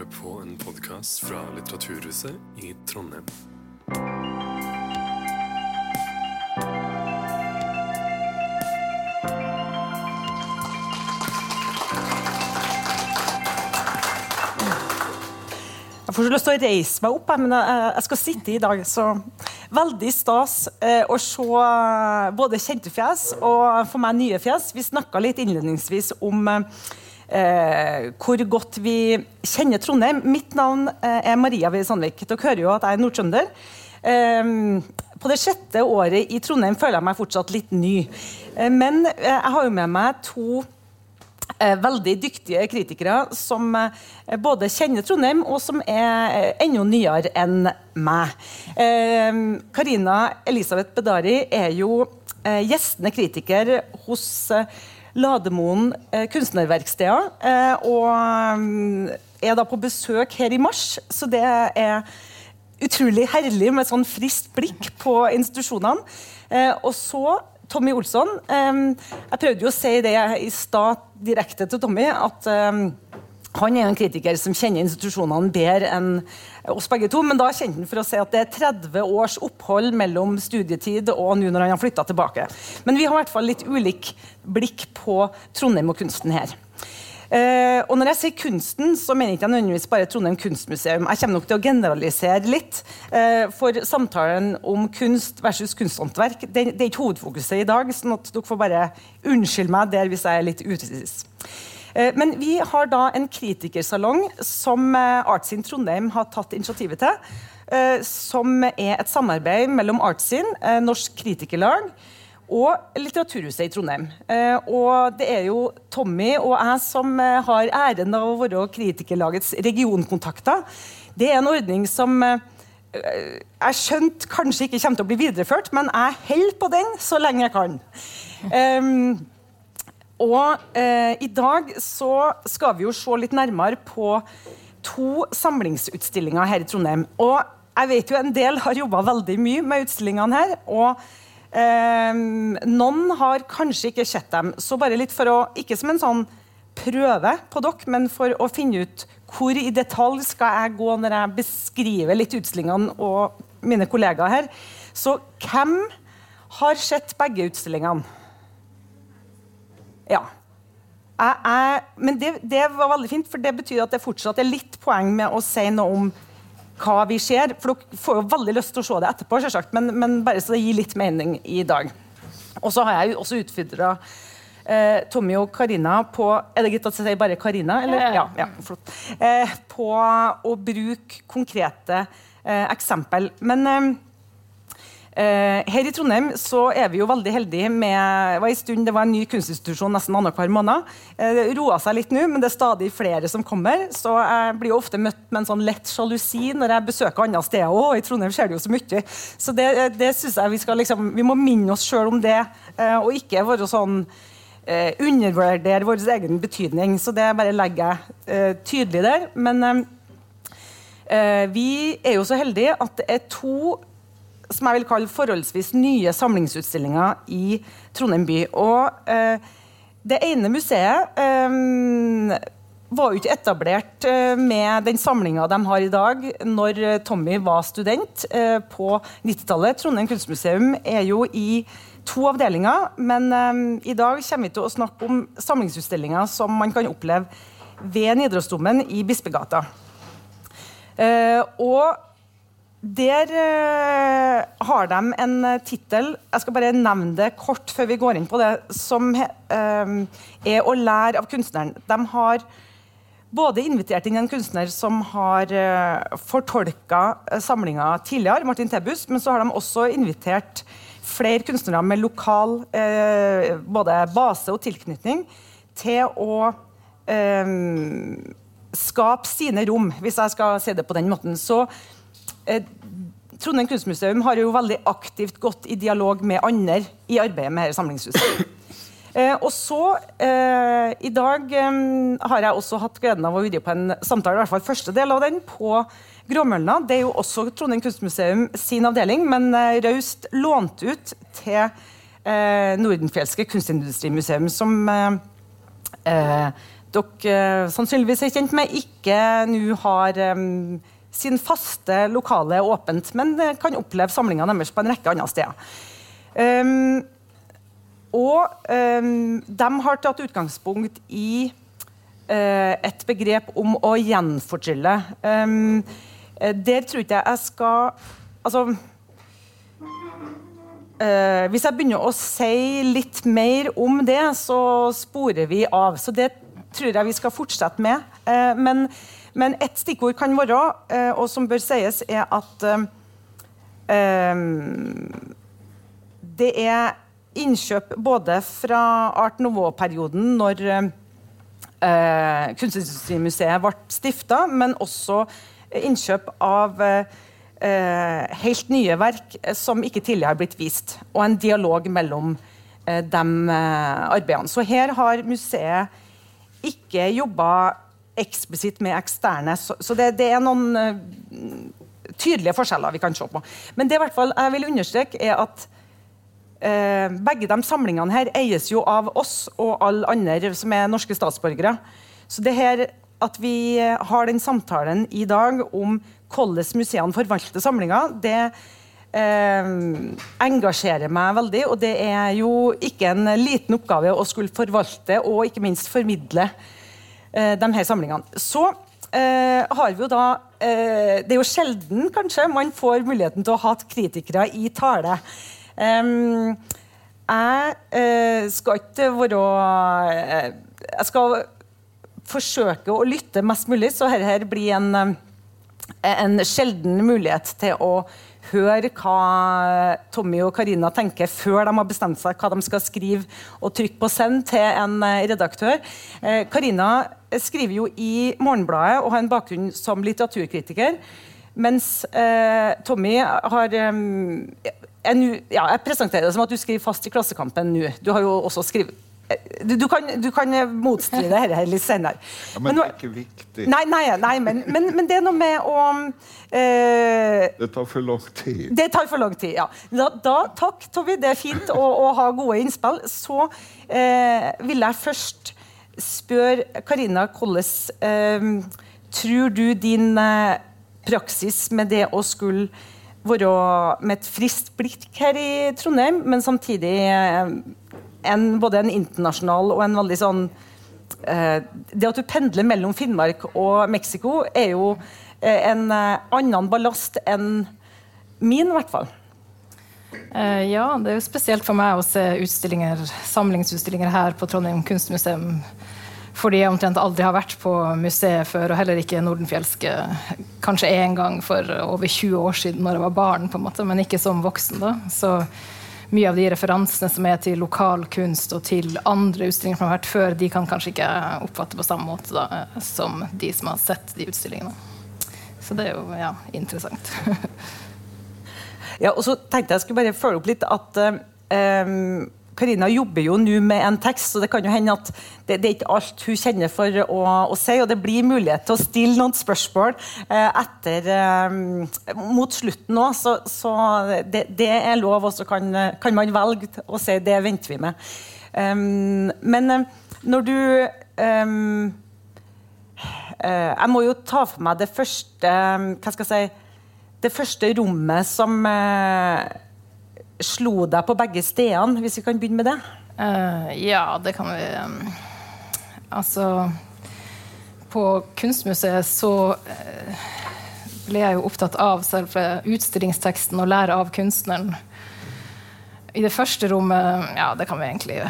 på en podcast fra Litteraturhuset i Trondheim. Jeg får så lyst til å reise meg opp, men jeg skal sitte i dag, så veldig stas å se både kjente fjes og for meg nye fjes. Vi snakket litt innledningsvis om hvor godt vi kjenner Trondheim. Mitt navn Maria V. Sandvik. Dere hører jo at jeg nordtrønder. På det 6. året i Trondheim føler jeg meg fortsatt litt ny. Men jeg har jo med meg to veldig dyktige kritikere som både kjenner Trondheim og som enda nyere enn meg. Karina Elisabeth Bedari jo gjestende kritiker hos Lademoen kunstnerverksteder og da på besøk her i mars, så det utrolig herlig med sånn friskt blikk på institusjonene. Og så Tommy Olsson, jeg prøvde jo å si det i stad direkte til Tommy, at han en kritiker som kjenner institusjonene bedre enn oss begge to, men da kjente han for å si at det 30 års opphold mellom studietid og nå når han har flyttet tilbake. Men vi har i hvert fall litt ulik blikk på Trondheim og kunsten her. Og når jeg sier kunsten, så mener jeg ikke nødvendigvis bare Trondheim kunstmuseum. Jeg kommer nok til å generalisere litt, for samtalen om kunst versus kunsthåndverk, det ikke hovedfokuset i dag, sånn at dere får bare unnskylde meg der hvis jeg litt upresis. Men vi har da en kritikersalong som Artsin Trondheim har tatt initiativet til, som et samarbeid mellom Artsin, Norsk Kritikerlag, og Litteraturhuset i Trondheim. Og det jo Tommy og jeg som har æren av å være kritikerlagets regionkontakter. Det en ordning som jeg skjønt kanskje ikke kommer til å bli videreført, men jeg holder på den så lenge jeg kan. I dag så skal vi jo se litt nærmere på 2 samlingsutstillinger her i Trondheim. Og jeg vet jo en del har jobbet veldig mye med utstillingene her, og noen har kanskje ikke sett dem, så bare litt for å, ikke som en sånn prøve på dere, men for å finne ut hvor i detalj skal jeg gå når jeg beskriver litt utstillingene og mine kollegaer her. Så hvem har sett begge utstillingene? Ja. Men det var veldig fint, for det betyr at det fortsatt litt poeng med å si noe om hva vi ser, for dere får jo veldig lyst til å se det etterpå, selvsagt, men bare så det gir litt mening i dag. Og så har jeg jo også utfordret Tommy og Karina på, det gitt at jeg sier bare Karina, eller? Ja, flott. På å bruke konkrete eksempel. Men her i Trondheim så vi jo veldig heldige med, det var en stund, det var en ny kunstinstitusjon nesten annenhver måned. Det roet seg litt nå, men det stadig flere som kommer, så jeg blir jo ofte møtt med en sånn lett jalusi når jeg besøker andre steder, og i Trondheim skjer det jo så mye. Så det synes jeg vi skal liksom, vi må minne oss selv om det, og ikke være sånn undervurdere vår egen betydning, så det bare legger jeg tydelig der. Men vi jo så heldige at det 2 som jeg vil kalle forholdsvis nye samlingsutstillinger i Trondheim by. Og det ene museet var jo ikke etablert med den samlingen de har i dag når Tommy var student på 90-tallet. Trondheim kunstmuseum jo i 2 avdelinger, men i dag kommer vi til å snakke om samlingsutstillinger som man kan oppleve ved Nidarosdomen i Bispegata. Og der har de en titel, jeg skal bare nevne det kort før vi går inn på det, som å lære av kunstneren. De har både invitert inn en kunstner som har fortolket samlinger tidligere, Martin Tebus, men så har de også invitert flere kunstnere med lokal både base og tilknytning til å skape sine rom, hvis jeg skal si det på den måten. Så Trondheim kunstmuseum har jo veldig aktivt gått i dialog med andre i arbeidet med dette samlingshuset. Og så i dag har jeg også hatt gleden av å være på en samtale, i hvert fall første del av den, på Gråmølna. Det jo også Trondheim kunstmuseum sin avdeling, men raust lånt ut til Nordenfjelske kunstindustrimuseum, som dere sannsynligvis kjent med, ikke nå har sin faste lokale åpent, men kan oppleve samlingene deres på en rekke andre steder. De har tatt utgangspunkt i et begrep om å gjenfortrylle. Der tror ikke jeg skal... Altså, hvis jeg begynner å si litt mer om det, så sporer vi av. Så det tror jeg vi skal fortsette med. Men et stikkord kan være, og som bør sies, at det innkjøp både fra Art Nouveau-perioden, når Kunstindustrimuseet ble stiftet, men også innkjøp av helt nye verk som ikke tidligere har blitt vist, og en dialog mellom de arbeidene. Så her har museet ikke jobbet eksplisitt med eksterne, så det noen tydelige forskjeller vi kan se på. Men det i hvert fall jeg vil understreke at begge de samlingene her eies jo av oss og alle andre som norske statsborgere. Så det her at vi har den samtalen i dag om hvordan museene forvalter samlinger, det engasjerer meg veldig, og det jo ikke en liten oppgave å skulle forvalte og ikke minst formidle de her samlingene. Så har vi jo da, det jo sjelden kanskje man får muligheten til å ha kritikere i tale. Jeg skal ikke være, jeg skal forsøke å lytte mest mulig, så her blir en sjelden mulighet til å høre hva Tommy og Karina tenker før de har bestemt seg hva de skal skrive og trykke på send til en redaktør. Karina skriver jo i Morgenbladet og har en bakgrunn som litteraturkritiker, mens Tommy har jeg presenterer det som at du skriver fast i Klassekampen nå. Du har jo også skrevet du kan motstride dette litt senere. Ja, men det ikke viktig. Nei, men det noe med å... det tar for lang tid. Det tar for lang tid, ja. Takk, Tommy, det fint å ha gode innspill. Så vil jeg først spørre Karina, hvordan tror du din praksis med det å skulle være med et friskt blikk her i Trondheim, men samtidig... både en internasjonal og en veldig sånn det at du pendler mellom Finnmark og Mexico jo en annen ballast enn min i hvert fall. Ja, det jo spesielt for meg å se samlingsutstillinger her på Trondheim Kunstmuseum, fordi jeg omtrent aldri har vært på museet før, og heller ikke Nordenfjelske, kanskje en gang for over 20 år siden når jeg var barn på en måte, men ikke som voksen da, så mye av de referansene som til lokal kunst og til andre utstillinger som har vært før, de kan kanskje ikke oppfatte på samme måte da, som de som har sett de utstillingene. Så det jo, interessant. Ja, og så tenkte jeg skulle bare følge opp litt at Karina jobber jo nå med en tekst, så det kan jo hende at det ikke alt hun kjenner for å si, og det blir mulighet til å stille noen spørsmål mot slutten også, så det lov, og så kan man velge å si det venter vi med. Men når du... jeg må jo ta for meg det første, hva skal jeg si, det første rommet som... slo deg på begge stedene, hvis vi kan begynne med det? Ja, det kan vi. Altså, på Kunstmuseet så ble jeg jo opptatt av selve utstillingsteksten og lære av kunstneren. I det første rommet, ja, det kan vi egentlig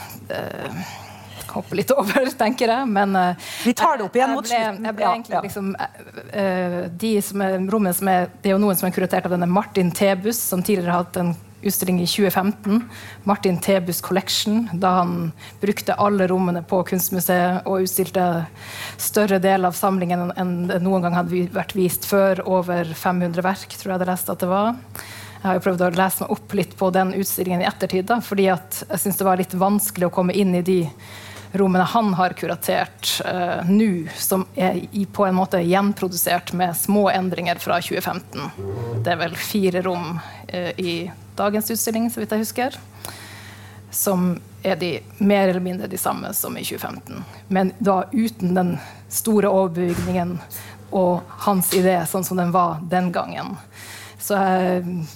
hoppe litt over, tenker jeg, men vi tar det opp igjen mot slutten. Jeg ble egentlig liksom rommet som det jo noen som kuratert av denne Martin Tebus, som tidligere har hatt en utstilling i 2015, Martin Tebus Collection, da han brukte alle rommene på Kunstmuseet og utstilte større del av samlingen enn det noen gang hadde vært vist før, over 500 verk, tror jeg hadde lest at det var. Jeg har jo prøvd å lese meg opp litt på den utstillingen i ettertid, da, fordi at jeg synes det var litt vanskelig å komme inn i de rommene han har kuratert nå, som på en måte gjenprodusert med små endringer fra 2015. Det vel 4 rom i dagens utstilling, så vidt jeg husker. som de mer eller mindre de samme som i 2015. Men da uten den store overbygningen og hans idé, sånn som den var den gangen. Så jeg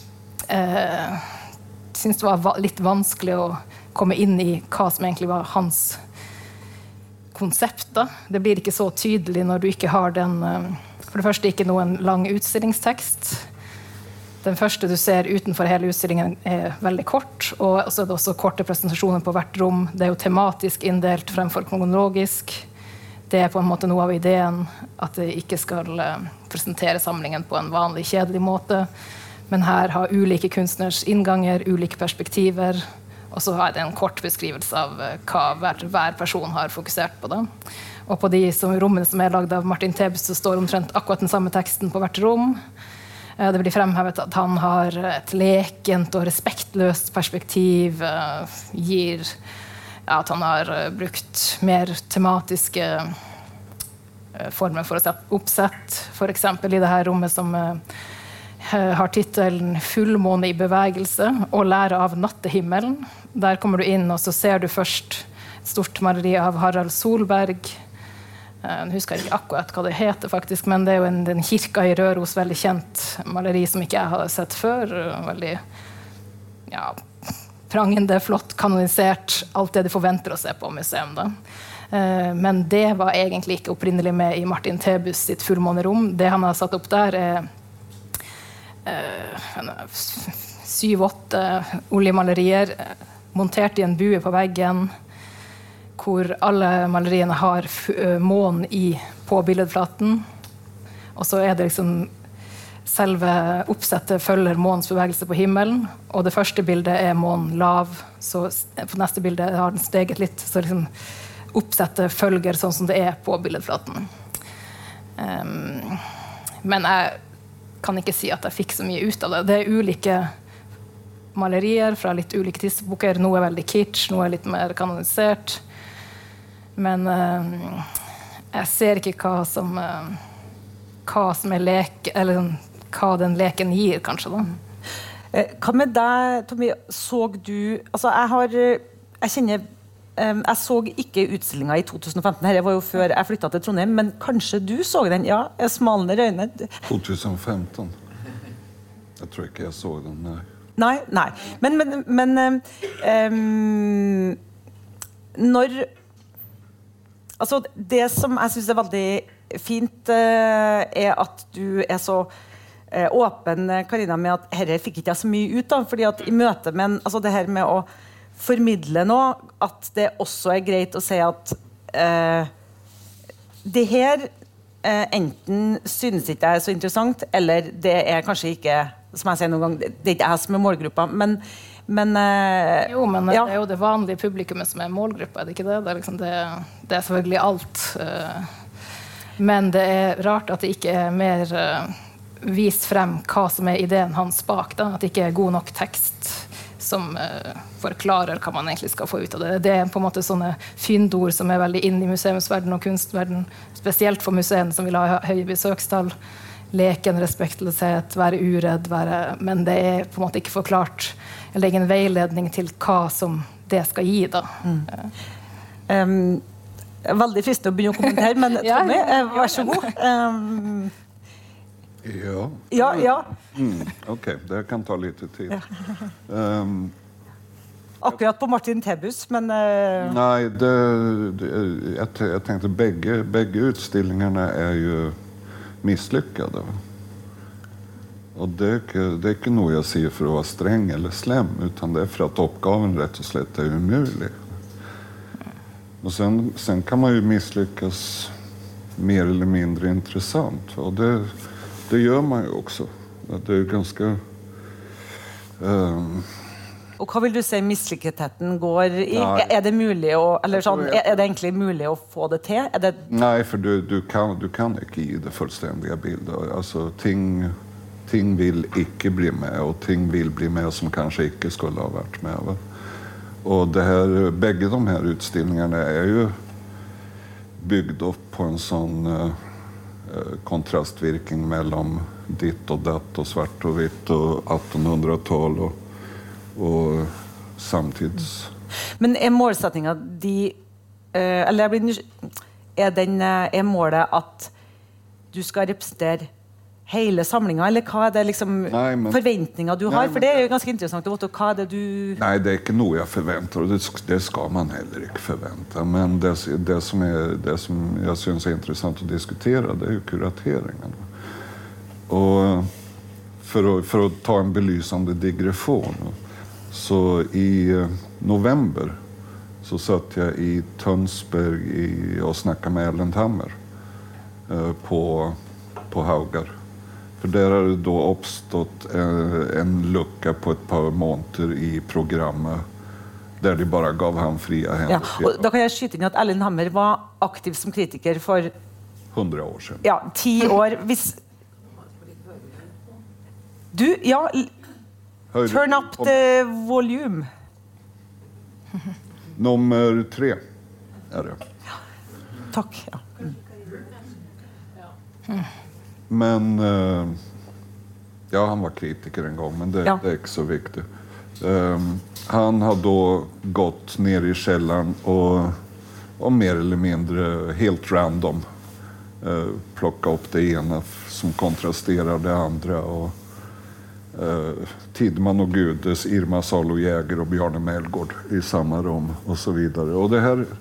synes det var litt vanskelig å komme inn i hva som egentlig var hans konsept. Da. Det blir ikke så tydelig når du ikke har den, for det første ikke noen lang utstillingstekst. Den første du ser utenfor hele utstillingen veldig kort, og så det også korte presentasjoner på hvert rom. Det jo tematisk inndelt fremfor kronologisk. Det på en måte noe av ideen, at det ikke skal presentere samlingen på en vanlig, kjedelig måte, men her har ulike kunstners innganger, ulike perspektiver, og så har det en kort beskrivelse av hva hver person har fokusert på det. Og på de rommene som laget av Martin Thebus, så står omtrent akkurat den samme teksten på hvert rom. Det blir fremhevet at han har et lekent og respektløst perspektiv, gir at han har brukt mer tematiske former for å sette oppsett. For eksempel i det her rommet som har titelen «Fullmåne i bevegelse» og «Lære av nattehimmelen». Der kommer du inn, og så ser du først et stort maleri av Harald Solberg. Jeg husker ikke akkurat hva det heter faktisk, men det jo den kirka i Røros, veldig kjent maleri som ikke jeg hadde sett før. Veldig prangende, flott, kanonisert, alt det du forventer å se på museum. Da. Men det var egentlig ikke opprinnelig med i Martin Thebus sitt fullmånerom. Det han har satt opp der 7-8 oljemalerier montert i en bue på veggen, hvor alle maleriene har månen på billedflaten. Og så det liksom selve oppsettet følger månens bevegelse på himmelen, og det første bildet månen lav, så på neste bilde har den steget litt, så liksom oppsettet følger sånn som det på billedflaten. Men jeg kan ikke si at jeg fikk så mye ut av det. Det ulike malerier fra litt ulike tidsepoker. Noe veldig kitsch, noe litt mer kanonisert. Men jeg ser ikke hva som lek, eller hva den leken gir, kanskje. Da. Hva med deg, Tommy? Så du... Altså, jeg så ikke utstillingen i 2015. Dette var jo før jeg flyttet til Trondheim, men kanskje du så den? Ja, smalende øyne. 2015. Jeg tror ikke jeg så den, nei. Nei. Men når... Altså, det som jeg synes veldig fint at du så åpen, Karina, med at dette fikk ikke jeg så mye ut av, fordi at i møte med altså det her med å formidle nå, at det også greit å si at det her enten synes ikke jeg så interessant, eller det kanskje ikke, som jeg sier noen gang, det ikke jeg som målgruppa, men jo, men det jo det vanlige publikummet som målgruppa, det ikke det? Det liksom det selvfølgelig alt. Men det rart at det ikke mer vist frem hva som ideen hans bak, da. At det ikke god nok tekst som forklarer hva man egentlig skal få ut av det. Det på en måte sånne fyndord som veldig inn i museumsverden og kunstverden, spesielt for museene som vil ha høye besøkstall. Leken, respektløshet, være uredd, men det på en måte ikke forklart eller egen veiledning til hva som det skal gi da. Veldig fristende å begynne å kommentere, men Tommy, vær så god. Ja. Ok, det kan ta litt tid. Akkurat på Martin Thebus, men... Nei, jeg tenkte begge utstillingene jo misslyckade. Och det är inte något jag säger för att vara sträng eller slem, utan det för att uppgaven rätt och slett umulig. Och sen kan man ju misslyckas mer eller mindre intressant. Och det gör man ju också. Det är ganska... Och vad vill du säga misslycketheten går i? Är det muligt eller sån, är det egentligen möjligt att få det till? Nej, för du kan inte ge det fullständiga bilder. Alltså ting vill inte bli med och ting vill bli med som kanske inte skulle ha varit med. Va? Och bägge de här utställningarna är ju byggd upp på en sån kontrastvirkning mellan ditt och datt och svart och vitt och 1800-tal och Men målsetningen eller jeg blir er målet at du skal representere hele samlingen, eller hva det liksom forventninger du har? For det jo ganske interessant å vite hva det du... Nei, det ikke noe jeg forventer, og det skal man heller ikke forvente. Men det som jeg synes interessant å diskutere, det jo kurateringen. Og for å ta en belysende digresjon, så i november så satt jeg i Tønsberg og snakket med Ellen Hammer på Haugar. For der har det då oppstått en lucka på et par måneder i programmet der de bare gav ham fria hender. Ja, og da kan jeg skyte inn at Ellen Hammer var aktiv som kritiker for 100 år siden. Ja, 10 år. Hvis du, ja, turn up the volume. Nummer 3 det. Ja, takk. Ja. Men ja, han var kritiker en gång, men det är inte så viktigt. Han har då gått ner i källaren och mer eller mindre helt random plocka upp det ena som kontrasterar det andra och Tidman och Gudes, Irma Salo Jäger och Bjarne Melgård i samma rum och så vidare. Och det här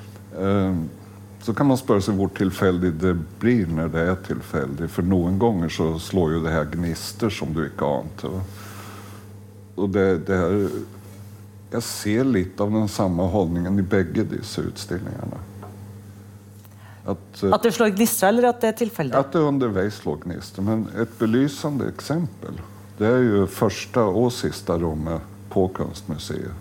så kan man spørre seg hvor tilfeldig det blir når det tilfeldig. For noen ganger så slår jo det her gnister som du ikke ante. Og det her... Jeg ser litt av den samme holdningen i begge disse utstillingene. At det slår gnister, eller at det tilfeldig? At det underveis slår gnister. Men et belysende eksempel, det jo første og siste rommet på Kunstmuseet.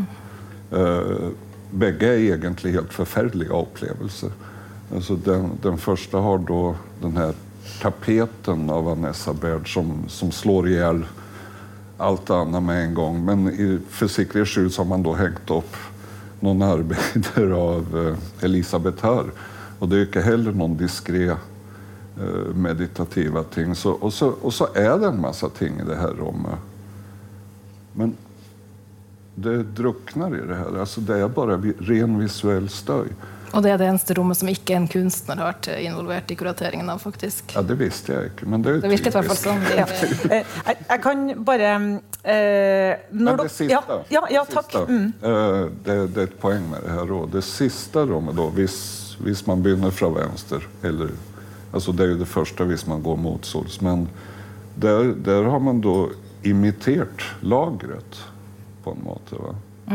Begge egentlig helt forferdelige opplevelser. Alltså den første har då den här tapeten av Vanessa Baird som slår ihjäl allt annat med en gång. Men för sikkerhets skyld så har man då hängt upp någon arbeider av Elisabeth Hör. Och det är inte heller någon diskret meditativa ting. Och så är det en massa ting i det här rummet. Men det drukner i det her. Altså, det bare ren visuell støy. Og det det eneste rommet som ikke en kunstner har vært involvert i kurateringen av, faktisk? Ja, det visste jeg ikke, men det det virket i hvert fall sånn. Ja. Jeg kan bare... men det siste. Ja, takk. Det et poeng med det her. Det siste rommet, då, hvis man begynner fra venstre, eller, altså, det jo det første hvis man går mot sols, men der har man då imitert lagret på en måte, va?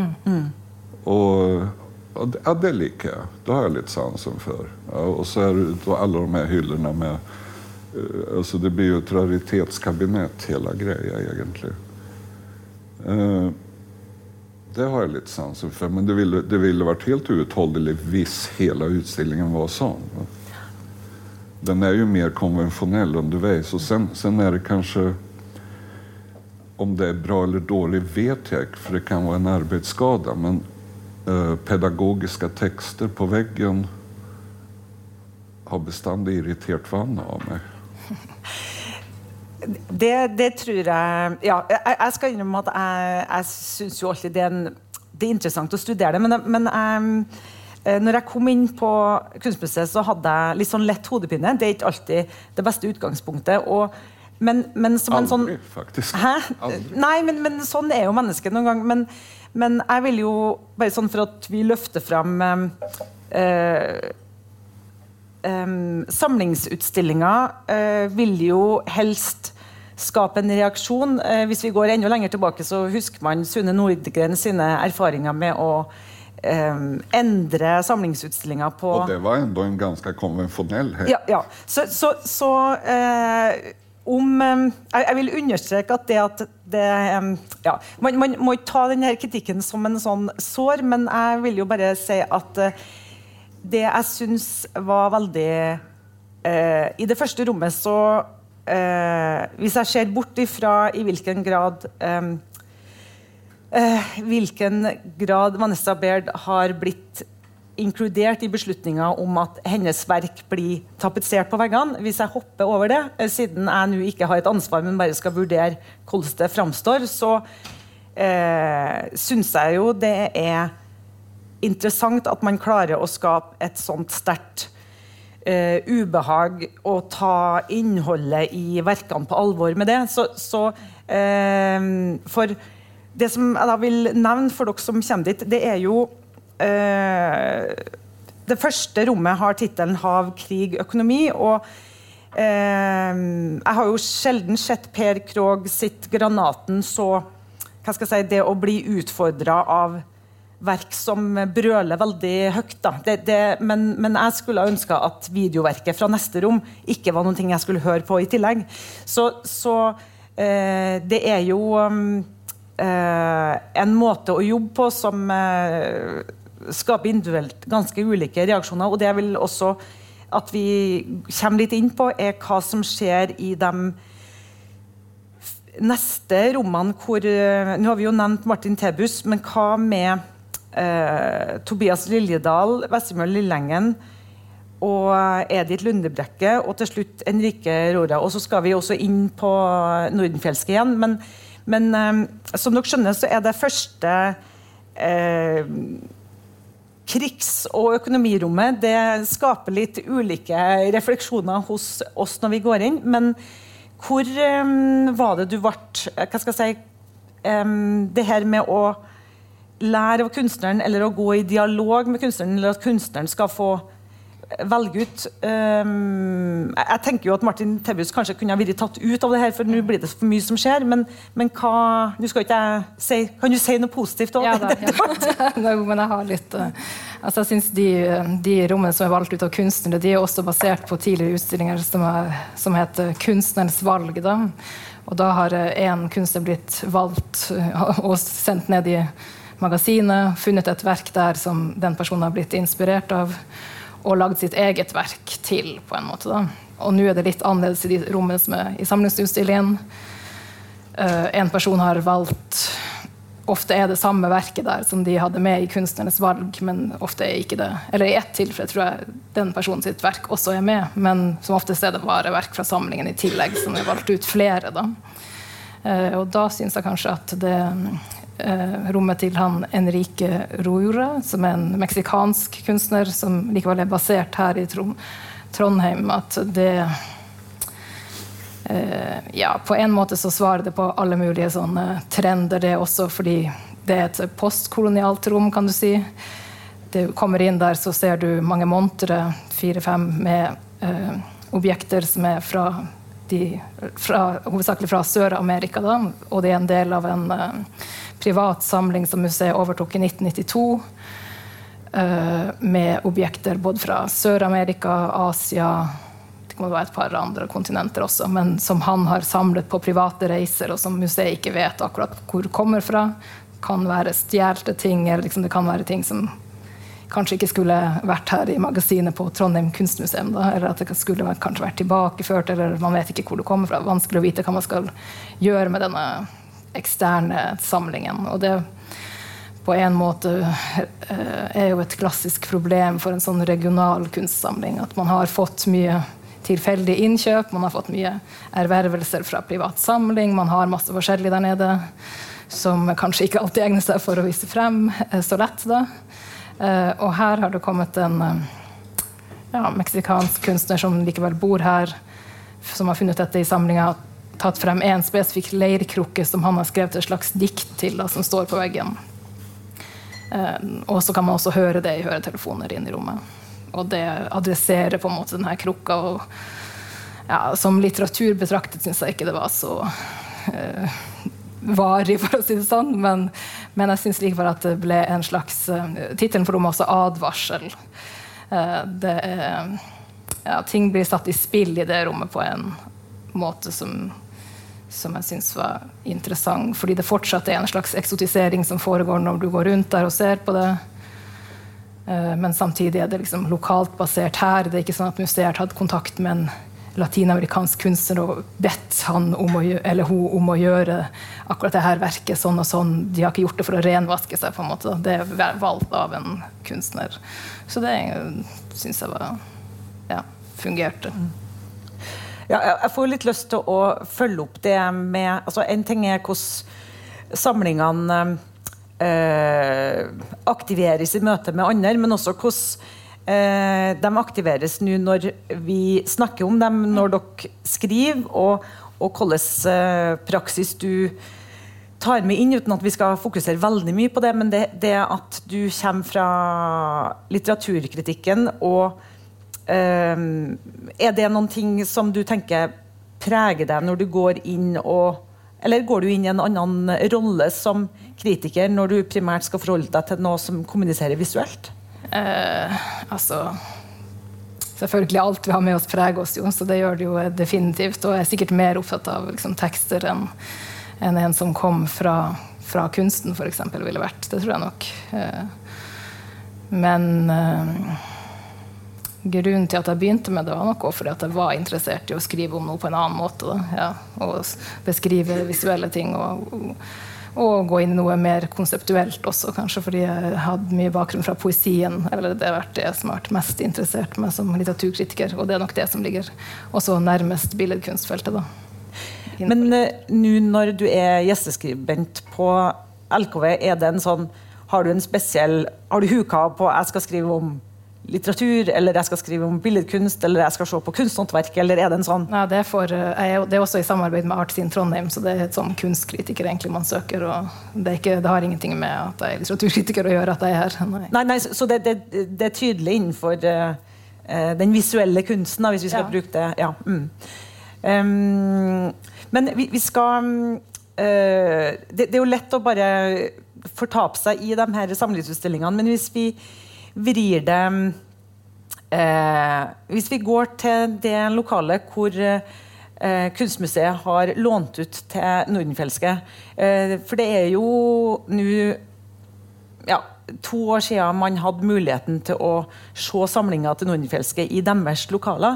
Og det liker jeg. Det har jeg litt sansen for. Ja, og så det då alle de her hyllorna med altså det blir jo et raritetskabinett hele greia egentlig. Det har jeg litt sansen for, men det ville vært helt uutholdelig hvis hele utstillingen var sånn. Va? Den jo mer konventionell underveis, og sen det kanskje om det bra eller dårlig vet jeg ikke, for det kan være en arbeidsskade, men pedagogiske tekster på veggen har bestandig irritert vannet av meg. Det tror jeg... Ja, jeg skal innrømme at jeg synes jo alltid det interessant å studere det, men når jeg kom inn på Kunstmuseet så hadde jeg litt sånn lett hodepine. Det ikke alltid det beste utgangspunktet, men som en sånn... Aldri, faktisk. Hæ? Aldri. Nei, men sånn jo mennesket noen gang. Men jeg vil jo, bare sånn for at vi løfter frem samlingsutstillinger vil jo helst skape en reaksjon. Hvis vi går enda lenger tilbake, så husker man Sune Nordgren sine erfaringer med å endre samlingsutstillinger på... Og det var enda en ganske konvensjonell her. Ja. Så jeg vil understreke at ja, man må ikke ta denne kritikken som en sånn sår, men jeg vil jo bare si at det jeg synes var veldig i det første rommet så hvis jeg ser bort ifra i hvilken grad Vanessa Baird har blitt inkludert i beslutninger om at hennes verk blir tapetsert på veggene. Hvis jeg hopper over det, siden jeg nå ikke har et ansvar, men bare skal vurdere hvordan det framstår, så synes jeg jo det interessant at man klarer å skape et sånt sterkt ubehag og ta innholdet i verkene på alvor med det. For det som jeg da vil nevne for dere som kommer dit, det jo det første rommet har titelen Hav, krig, økonomi, og jeg har jo sjelden sett Per Krog sitt Granaten så, hva skal jeg si, det å bli utfordret av verk som brøler veldig høyt da. Men jeg skulle ønske at videoverket fra neste rom ikke var noe jeg skulle høre på i tillegg. Så det jo en måte å jobbe på som skaper individuelt ganske ulike reaksjoner, og det jeg vil også at vi kommer litt inn på hva som skjer i de neste rommene hvor, nå har vi jo nevnt Martin Tebus, men hva med Tobias Liljedal, Vesemøl Lillengen og Edith Lundebrekke og til slutt Enrique Rora, og så skal vi også inn på Nordenfjelske igjen, men som dere skjønner så det første krigs- og økonomirommet, det skaper litt ulike refleksjoner hos oss når vi går inn, men hvor var det du ble, hva skal jeg si, det her med å lære av kunstneren, eller å gå i dialog med kunstneren, eller at kunstneren skal få velge ut. Jeg tenker jo at Martin Tebus kanskje kunne ha vært tatt ut av det her, for nå blir det for mye som skjer, men hva, nå skal ikke jeg si, kan du si noe positivt også? Ja da, men jeg har litt, altså jeg synes de rommene som valgt ut av kunstnere, de også basert på tidligere utstillinger som heter Kunstnerens valg da, og da har en kunstner blitt valgt og sendt ned i magasinet, funnet et verk der som den personen har blitt inspirert av, og lagd sitt eget verk til på en måte da. Og nå det litt annerledes i de rommene som i samlingsutstillingen. En person har valgt, ofte det samme verket der som de hadde med i kunstnernes valg, men ofte ikke det. Eller i ett tilfelle tror jeg den personen sitt verk også med, men som oftest det bare verk fra samlingen i tillegg, som valgt ut flere da. Og da synes jeg kanskje at det rommet til han Enrique Rora, som en meksikansk kunstner som likevel basert her i Trondheim, at det ja, på en måte så svarer det på alle mulige sånne trender, det også fordi det et postkolonialt rom, kan du si. Det kommer inn der, så ser du mange montere, 4-5 med objekter som hovedsakelig fra Sør-Amerika da, og det en del av en privat samling som museet overtok i 1992 med objekter både fra Sør-Amerika, Asia, det må være et par andre kontinenter også, men som han har samlet på private reiser og som museet ikke vet akkurat hvor kommer fra. Kan være stjelte ting, eller liksom det kan være ting som kanskje ikke skulle vært her i magasinet på Trondheim kunstmuseum da, eller at det skulle kanskje vært tilbakeført, eller man vet ikke hvor det kommer fra. Vanskelig å vite hva man skal gjøre med denne eksterne samlingen, og det på en måte jo et klassisk problem for en sånn regional kunstsamling, at man har fått mye tilfeldig innkjøp, man har fått mye ervervelser fra privat samling, man har masse forskjellig der nede, som kanskje ikke alltid egner seg for å vise frem så lett da. Og her har det kommet en meksikansk kunstner som likevel bor her, som har funnet dette i samlingen, tatt frem en spesifikk leirkrukke som han har skrevet et slags dikt til, da, som står på veggen. Og så kan man også høre det i høretelefoner inn i rommet. Og det adresserer på en måte denne krukka, og som litteratur betraktet synes jeg ikke det var så varig, for å si det sånn, men jeg synes likevel at det ble en slags titelen for rommet også advarsel. Ting blir satt i spill i det rommet på en måte som jeg synes var interessant, fordi det fortsatt en slags eksotisering som foregår når du går rundt der og ser på det, men samtidig det liksom lokalt basert her. Det ikke sånn at museet har tatt kontakt med en latinamerikansk kunstner og bedt han eller hun om å gjøre akkurat det her verket sånn og sånn. De har ikke gjort det for å renvaske seg på en måte. Det valgt av en kunstner. Så det synes jeg var, fungerte. Ja, jeg får litt lyst til å følge opp det med, altså en ting hvordan samlingene aktiveres I møte med andre, men også hvordan de aktiveres nå når vi snakker om dem, når dere skriver, og hvordan praksis du tar med inn, uten at vi skal fokusere veldig mye på det, men det at du kommer fra litteraturkritikken, og det noen ting som du tenker preger deg når du går inn eller går du inn I en annen rolle som kritiker når du primært skal forholde deg til noe som kommuniserer visuelt? Altså selvfølgelig alt vi har med oss preger oss jo, så det gjør det jo definitivt, og jeg sikkert mer opptatt av liksom, tekster enn en som kom fra kunsten for eksempel ville vært, det tror jeg nok. Men grunnen til at jeg begynte med det var nok også fordi at jeg var interessert I å skrive om noe på en annen måte, da. Ja, og beskrive visuelle ting og gå inn I noe mer konseptuelt også, kanskje fordi jeg hadde mye bakgrunn fra poesien, eller det har vært det som har vært mest interessert meg som litteraturkritiker, og det nok det som ligger også nærmest billedkunstfeltet da. Men nå når du gjesteskribent på LKV, det en sånn, har du huka på jeg skal skrive om litteratur, eller jeg skal skrive om billedkunst, eller jeg skal se på kunsthåndverk, eller det en sånn? Ja, det er også I samarbeid med Arts in Trondheim, så det et sånn kunstkritiker egentlig man søker, og det har ingenting med at jeg litteraturkritiker å gjøre at jeg her. Nei, så det tydelig innenfor den visuelle kunsten, da, hvis vi skal bruke det. Ja. Men vi skal det jo lett å bare fortape seg I de her samlingsutstillingene, men hvis vi vrir det hvis vi går til det lokale hvor Kunstmuseet har lånt ut til Nordenfjelske, for det jo nå 2 år siden man hadde muligheten til å se samlinger til Nordenfjelske I deres lokaler.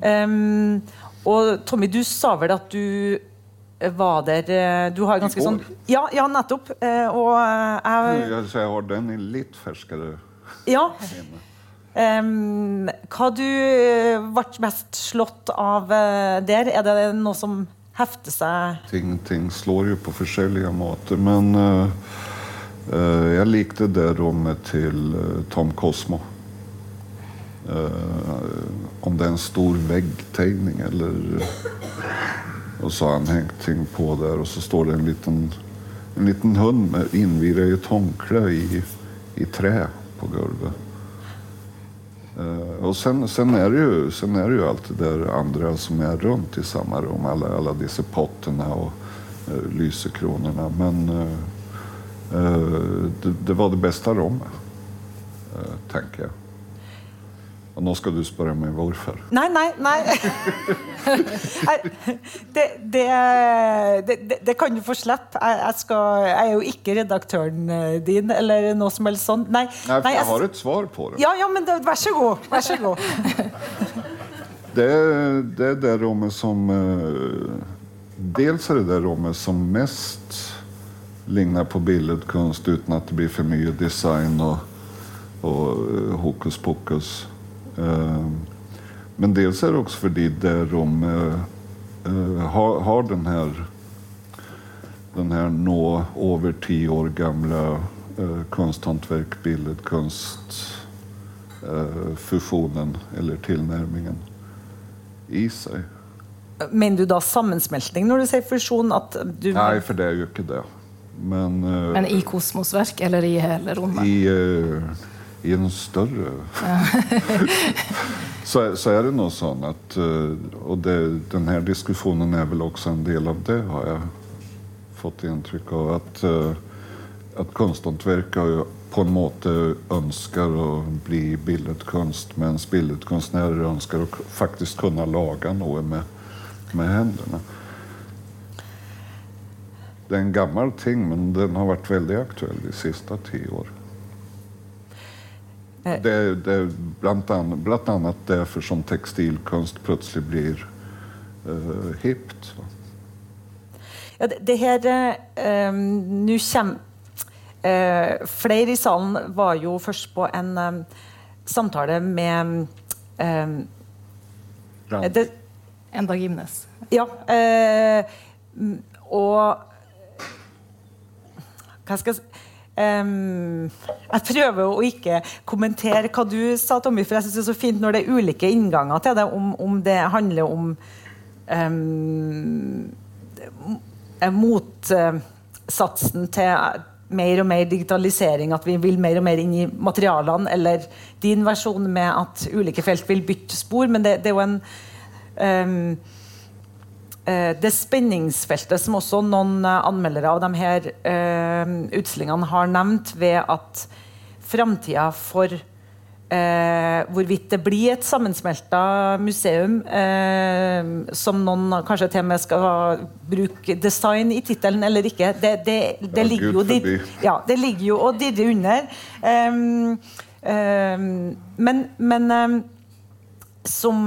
Og Tommy, du sa vel at du var der, du har ganske sånn... Ja, nettopp. Og jeg har den I litt ferskere. Ja. Hva du ble mest slått av der? Det noe som hefter seg? Ting slår jo på forskjellige måter, men jeg likte det rommet til Tom Cosmo. Om det en stor väggtegning eller och så har han hängt ting på där och så står det en liten hund med invirad I tonkla I trä på golvet. Och sen är det ju allt det där andra som är runt I samma rum, alla dessa potterna och lysekronorna, men det var det bästa rummet tänker jag. Og nå skal du spørre meg hvorfor. Nei. Det kan du få slippe. Jeg jo ikke redaktøren din, eller noe som helst sånt. Nei, jeg har et svar på det. Ja, men vær så god. Det det rommet som... Dels det det rommet som mest ligner på billedkunst uten at det blir for mye design og hokus pokus. Men dels det också fordi det rommet har den här nå över 10 år gamla konsthantverk, billedkunst fusionen eller tillnärmingen I sig. Men du da sammensmeltning når du sier fusjon? At du... Nej, för det jo ikke det. Men I kosmosverk eller I hele rommet? I en större så är det nog sånt att och den här diskussionen är väl också en del av det har jag fått intryck av att konsthantverk på en måte önskar att bli billedkunst, men billedkonstnärer önskar att faktiskt kunna laga något med händerna. Det är en gammal ting, men den har varit väldigt aktuell de sista 10 år. Det bland annat därför som textilkonst plötsligt blir hippt. Ja, det her nu flere I salen var jo først på en samtale med Enda Gimnes. Ja, og jeg prøver å ikke kommentere hva du sa, Tommy, for jeg synes det er så fint når det er ulike innganger til det, om det handler om motsatsen til mer og mer digitalisering, at vi vil mer og mer inn i materialene, eller din versjon med at ulike felt vil bytte spor, men det er jo det spenningsfeltet som også noen anmeldere av de her utstillingene har nevnt, ved at fremtiden for hvorvidt det blir et sammensmeltet museum, som noen kanskje til og med skal bruke design i titelen eller ikke, det ligger jo det ligger jo og dirrer under, men som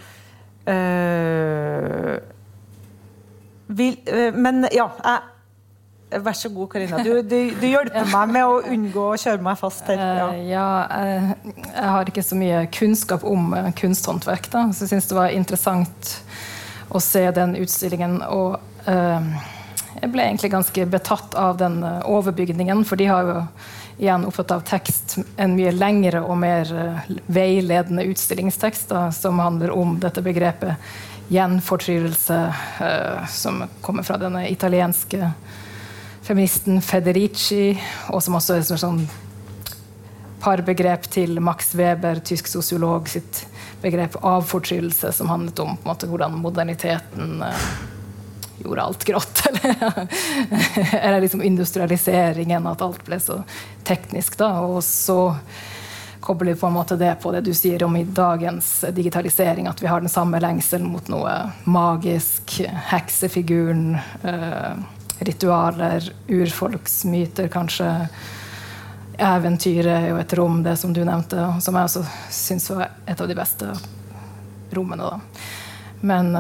men ja, vær så god, Karina. Du hjelper meg med å unngå å kjøre meg fast her. Jeg har ikke så mye kunnskap om kunsthåndverk, da. Så jeg synes det var interessant å se den utstillingen, og jeg ble egentlig ganske betatt av den overbygningen, for de har jo igjen opptatt av tekst, en mye lengre og mer veiledende utstillingstekst, da, som handler om dette begrepet gjenfortryllelse, som kommer fra denne italienske feministen Federici, og som også er sånn parbegrep til Max Weber, tysk sosiolog, sitt begrep avfortryllelse, som handlet om på en måte, hvordan moderniteten gjorde alt grått, eller liksom industrialiseringen, at alt ble så teknisk, da, og så kobler vi på en måte det på det du sier om i dagens digitalisering, at vi har den samme lengselen mot noe magisk, heksefiguren, ritualer, urfolksmyter, kanskje eventyret er jo et rom, det som du nevnte, som jeg også synes var et av de beste rommene da. Men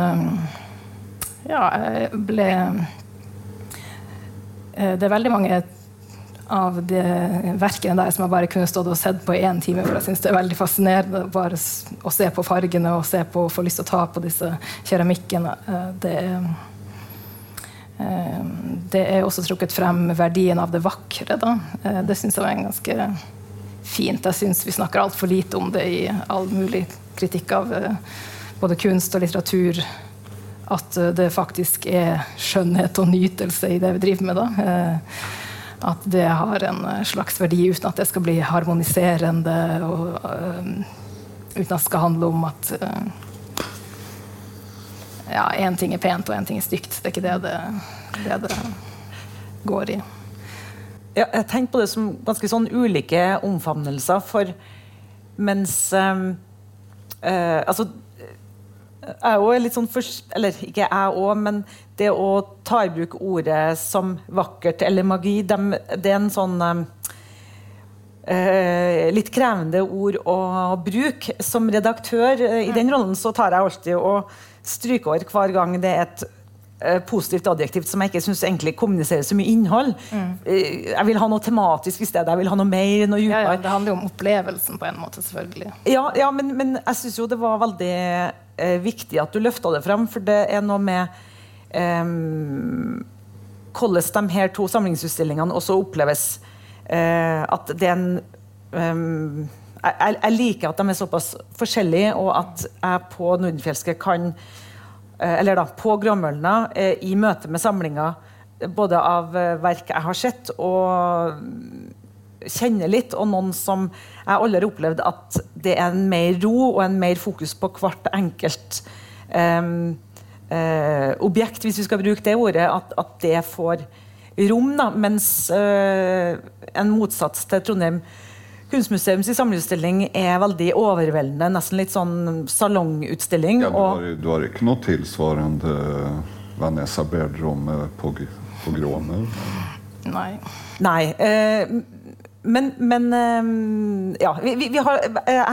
jeg ble det er veldig mange av de verkene der som jeg bare kunne stått og sett på i 1 time, for jeg synes det er veldig fascinerende bare å se på fargene og få lyst til å ta på disse keramikkene. Det er også trukket frem verdien av det vakre da. Det synes jeg var ganske fint. Jeg synes vi snakker alt for lite om det i all mulig kritikk av både kunst og litteratur, at det faktisk er skjønnhet og nytelse i det vi driver med da. At det har en slags verdi uten at det skal bli harmoniserende, og uten at det skal handle om at en ting er pent og en ting er stygt. Det er ikke det går i. Ja, jeg tenker på det som ganske sånn ulike omfavnelser, for mens altså jeg også er litt sånn eller ikke jeg også, men det å ta i bruk ordet som vakkert eller magi, det er en sånn litt krevende ord å bruke. Som redaktør i den rollen så tar jeg alltid og stryker over hver gang det er et positivt adjektivt som jeg ikke synes egentlig kommuniserer så mye innhold. Jeg vil ha noe tematisk i stedet, jeg vil ha noe mer, noe djupere. Det handler jo om opplevelsen på en måte, selvfølgelig. Ja, men jeg synes jo det var veldig viktig at du løftet det frem, for det er noe med hvordan de her 2 samlingsutstillingene også oppleves. At det er en jeg liker at de er såpass forskjellige, og at jeg på Nordenfjelske kan eller da, på Gråmølna, i møte med samlinger, både av verk jeg har sett, og kjenner litt, og noen som jeg aldri har opplevd at det er en mer ro, og en mer fokus på hvert enkelt objekt, hvis vi skal bruke det ordet, at det får rom, da, mens en motsats til Trondheim Kunstmuseums samleutstilling er veldig overveldende, nesten litt sånn salongutstilling. Ja, du har ikke noe tilsvarende Vanessa Berdrom på Gråmøl? Nei, men ja, vi har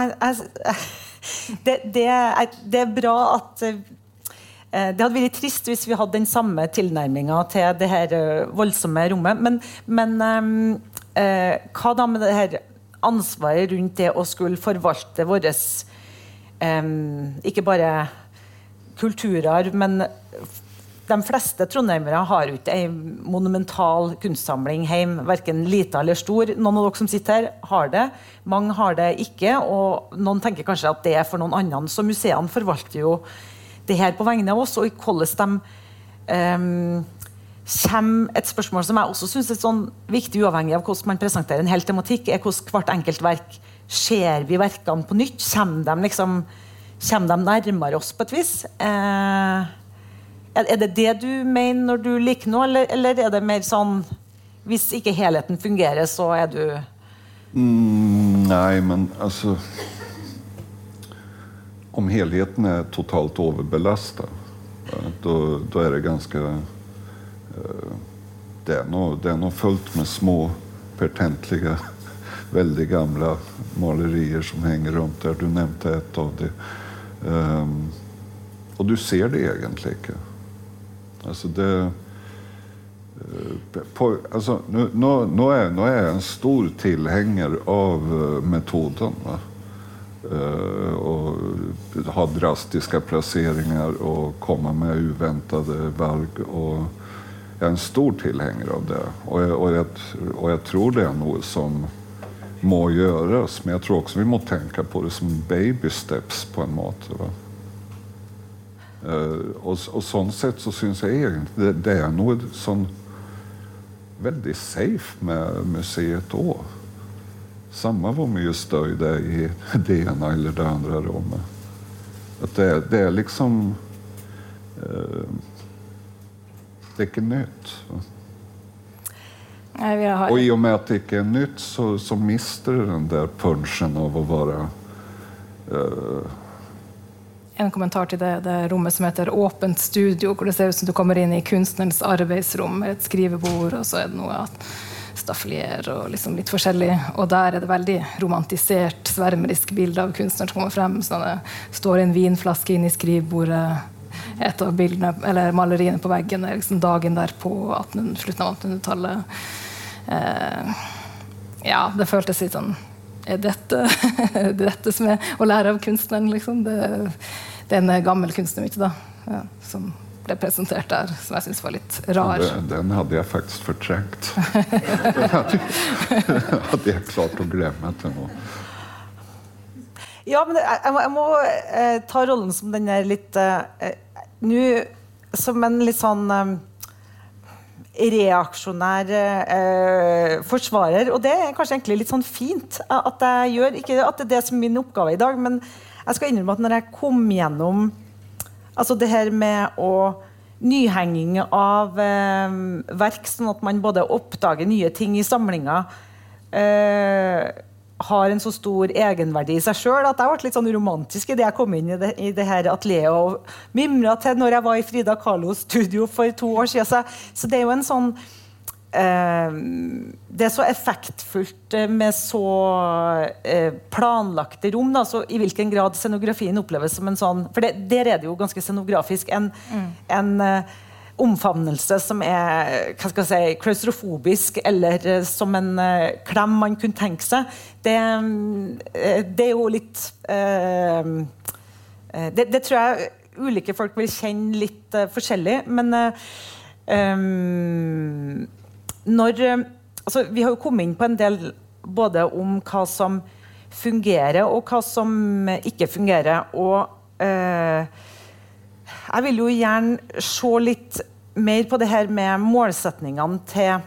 det er bra at det hadde vært trist hvis vi hadde den samme tilnærmingen til det her voldsomme rommet, men hva da med det her ansvaret rundt det å skulle forvalte våres ikke bare kulturarv, men de fleste trondheimere har jo ikke en monumental kunstsamling hjem, hverken lite eller stor. Noen av dere som sitter her har det, mange har det ikke, og noen tenker kanskje at det for noen andre. Så museene forvalter jo det her på vegne av oss, og i hvordan de kommer et spørsmål som jeg også synes er sånn viktig, uavhengig av hvordan man presenterer en hel tematikk, er hvordan hvert enkelt verk ser vi verkene på nytt, kommer de nærmere oss på et vis. Er det det du mener når du liker noe, eller er det mer sånn, hvis ikke helheten fungerer, så er du... Nej, men alltså om helheten är totalt överbelastad, då är det ganska det är nog fullt med små pertentliga väldigt gamla målerier som hänger runt där. Du nämnde ett av det. Och du ser det egentligen. Alltså det alltså nu är jag en stor tillhängare av metoden, va? Och ha drastiska placeringar och komma med oväntade valg, och jag är en stor tillhängare av det, och jag tror det är något som må göras, men jag tror också vi må tänka på det som baby steps på en måte, va? Och sånt sätt så syns jag egentligen det är något sån väldigt safe med museet då. Samma var mycket stöj där i det ena eller det andra rummet. Att det är liksom det är inte nytt. Och i och med att det inte är nytt så mister den där punchen av att vara en kommentar till det rummet som heter Åpent studio, hvor det ser ut som du kommer inn i kunstnerens arbeidsrom med et skrivebord, og så er det noe staffelier og liksom litt forskjellig, og der er det veldig romantisert, svermerisk bilde av kunstneren som kommer frem, så det står en vinflaske inn i skrivebordet, et av bildene, eller maleriene på veggen, er liksom dagen der på slutten av 1800-tallet. Ja, det føltes litt sånn, er dette som er å lære av kunstneren, liksom? Det er en gammel kunstner, ikke da, ja, som ble presentert der, som jeg synes var litt rar. Den hadde jeg faktisk fortrengt. Hadde jeg klart å glemme til noe. Ja, men jeg må ta rollen som den er litt nå som en litt sånn reaksjonær forsvarer, og det er kanskje egentlig litt sånn fint at jeg gjør, ikke at det er det som er min oppgave i dag, men jeg skal innrømme at når jeg kom gjennom altså det her med å nyhenging av verk, sånn at man både oppdager nye ting i samlinga, har en så stor egenverdi i seg selv, at jeg ble litt sånn romantisk i det jeg kom inn i det her atelieret og mimret til når jeg var i Frida Kahlos studio for 2 år siden. Så det er jo en sånn det er så effektfullt med så planlagte rom, da, så i hvilken grad scenografien oppleves som en sånn, for der er det jo ganske scenografisk, en omfavnelse som er, hva skal jeg si, klaustrofobisk, eller som en klem man kunne tenke seg. Det er jo litt det tror jeg ulike folk vil kjenne litt forskjellig, men altså, vi har jo kommet inn på en del både om hva som fungerer og hva som ikke fungerer, og jeg vil jo gjerne se litt mer på det her med målsetningene til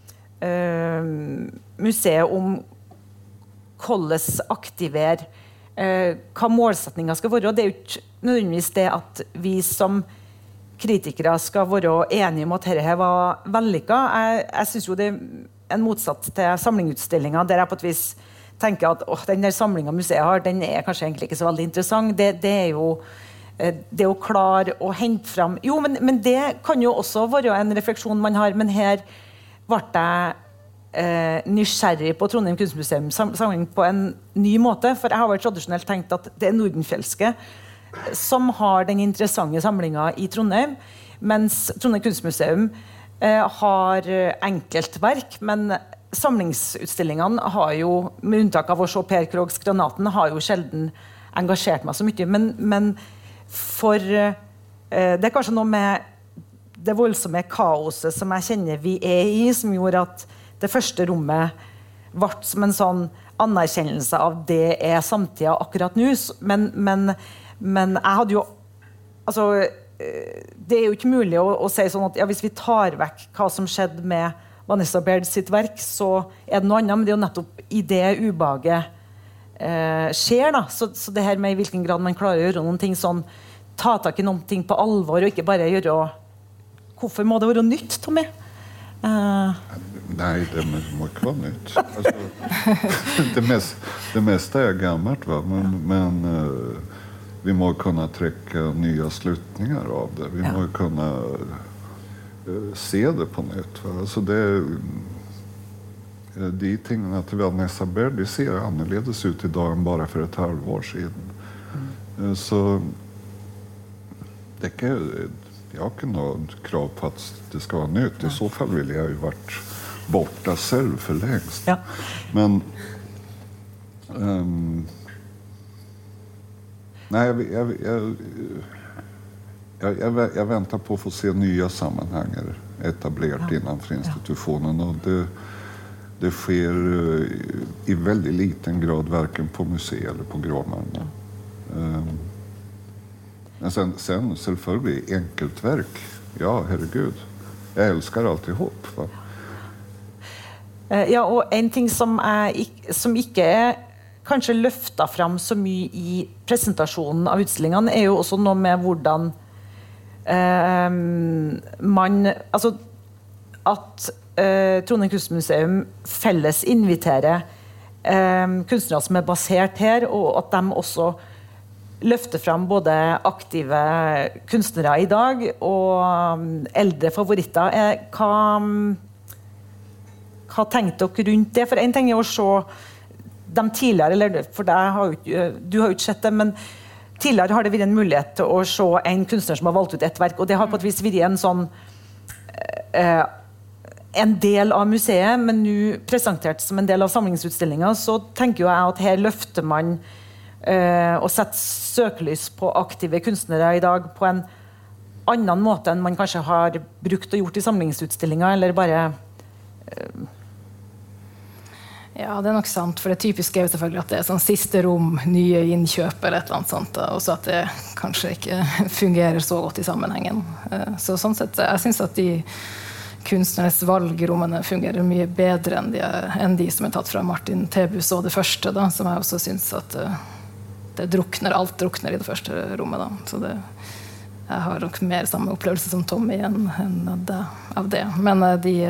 museet om hvordan aktivere hva målsetninger skal være. Det er jo ikke nødvendigvis det at vi som kritikere skal være enige om at dette var vellykket. Jeg synes jo det er en motsatt til samlingsutstillinger, der jeg på et vis tenker at den der samlingen museet har, den er kanskje egentlig ikke så veldig interessant. Det er jo det å klare å hente frem. Jo, men det kan jo også være en refleksjon man har, men her ble jeg nysgjerrig på Trondheim Kunstmuseum samling på en ny måte, for jeg har vel tradisjonelt tenkt at det er Nordenfjelske som har den interessante samlingen i Trondheim, mens Trondheim Kunstmuseum har enkeltverk, men samlingsutstillingene har jo, med unntak av å se Per Krogs Granaten, har jo sjelden engasjert meg så mye, men for det er kanskje noe med det voldsomme kaoset som jeg kjenner vi I, som gjorde at det første rommet ble som en sånn anerkjennelse av det samtida akkurat nå. Men jeg hadde jo, altså, det jo ikke mulig å si sånn at ja, hvis vi tar vekk hva som skjedde med Vanessa Baird sitt verk, så det noe annet, men det jo nettopp I det ubehaget skjer da, så det her med I hvilken grad man klarer å gjøre noen ting sånn, ta tak I noen ting på alvor, og ikke bare gjøre, hvorfor må det være nytt, Tommy? Nej, det må ikke være nytt. Alltså, det mesta gammalt, va? Men vi må kunna träcka nya slutningar av det. Vi må kunna se det på nytt. Va? Alltså de tingene til Vanessa Baird, de ser annerledes ut idag enn bare for et halvår siden. Så det ikke, jeg har ikke noe krav på at det skal være nytt. I så fall ville jeg jo vært borta selv for lengst. Ja. Men nej, jag väntar på att få se nya sammanhang etablerat innanför institutionen, och det sker I väldigt liten grad varken på museet eller på Gråmalmen. Men sen selvfølgelig enkeltverk. Ja, herregud. Jeg elsker alltihop, va? Ja, og en ting som ikke kanskje løftet fram så mye I presentasjonen av utstillingene jo også noe med hvordan altså at Trondheim Kunstmuseum felles inviterer kunstnere som basert her, og at de også løfter fram både aktive kunstnere I dag og eldre favoritter. Hva tenkte dere rundt det? For en ting å se de tidligere, eller for du har jo ikke sett det, men tidligere har det vært en mulighet til å se en kunstner som har valgt ut et verk, og det har på et vis vært en sånn en del av museet, men nå presentert som en del av samlingsutstillingen, så tenker jeg at her løfter man og setter søkelys på aktive kunstnere I dag på en annen måte enn man kanskje har brukt og gjort I samlingsutstillingen, eller bare Ja, det nok sant, for det typiske jo selvfølgelig at det sånn siste rom, nye innkjøp eller et eller annet sånt, og så at det kanskje ikke fungerer så godt I sammenhengen. Så sånn sett, jeg synes at de kunstnernes valgrommene fungerer mye bedre enn de som tatt fra Martin Tebus og det første, da, som jeg også synes at det drukner, alt drukner I det første rommet. Da. Så jeg har nok mer samme opplevelse som Tommy enn av det. Men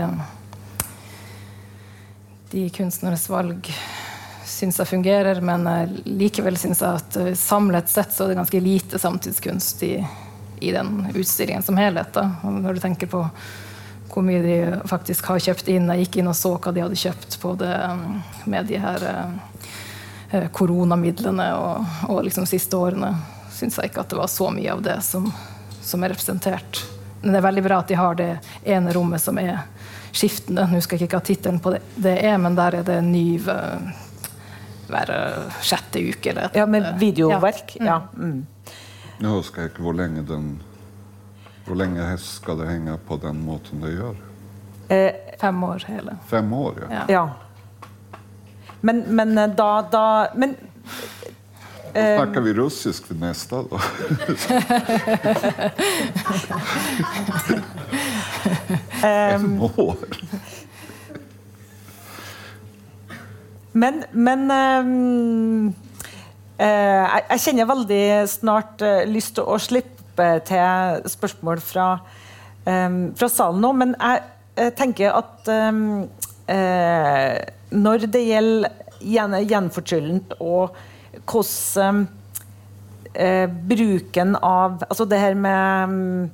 de kunstneres valg synes jeg fungerer, men likevel synes jeg at samlet sett så det ganske lite samtidskunst I den utstillingen som helhet. Da. Når du tenker på hvor mye de faktisk har kjøpt inn, jeg gikk inn og så hva de hadde kjøpt på det, med de her koronamidlene og liksom siste årene, synes jeg ikke at det var så mye av det som representert. Men det veldig bra at de har det ene rommet som skiftende. Nå skal jeg ikke ha titelen på det men der det ny hver sjette uke. Eller ja, med videoverk. Ja. Nå husker jeg ikke hvor lenge skal det henge på den måten det gjør? 5 år hele. 5 år, ja. Ja. Men da men snakker vi russisk for neste da? 5 år. Men jeg kjenner veldig snart lyst til å slippe til spørsmål fra salen nå, men jeg tenker at når det gjelder gjenfortryllent og hvordan bruken av altså det her med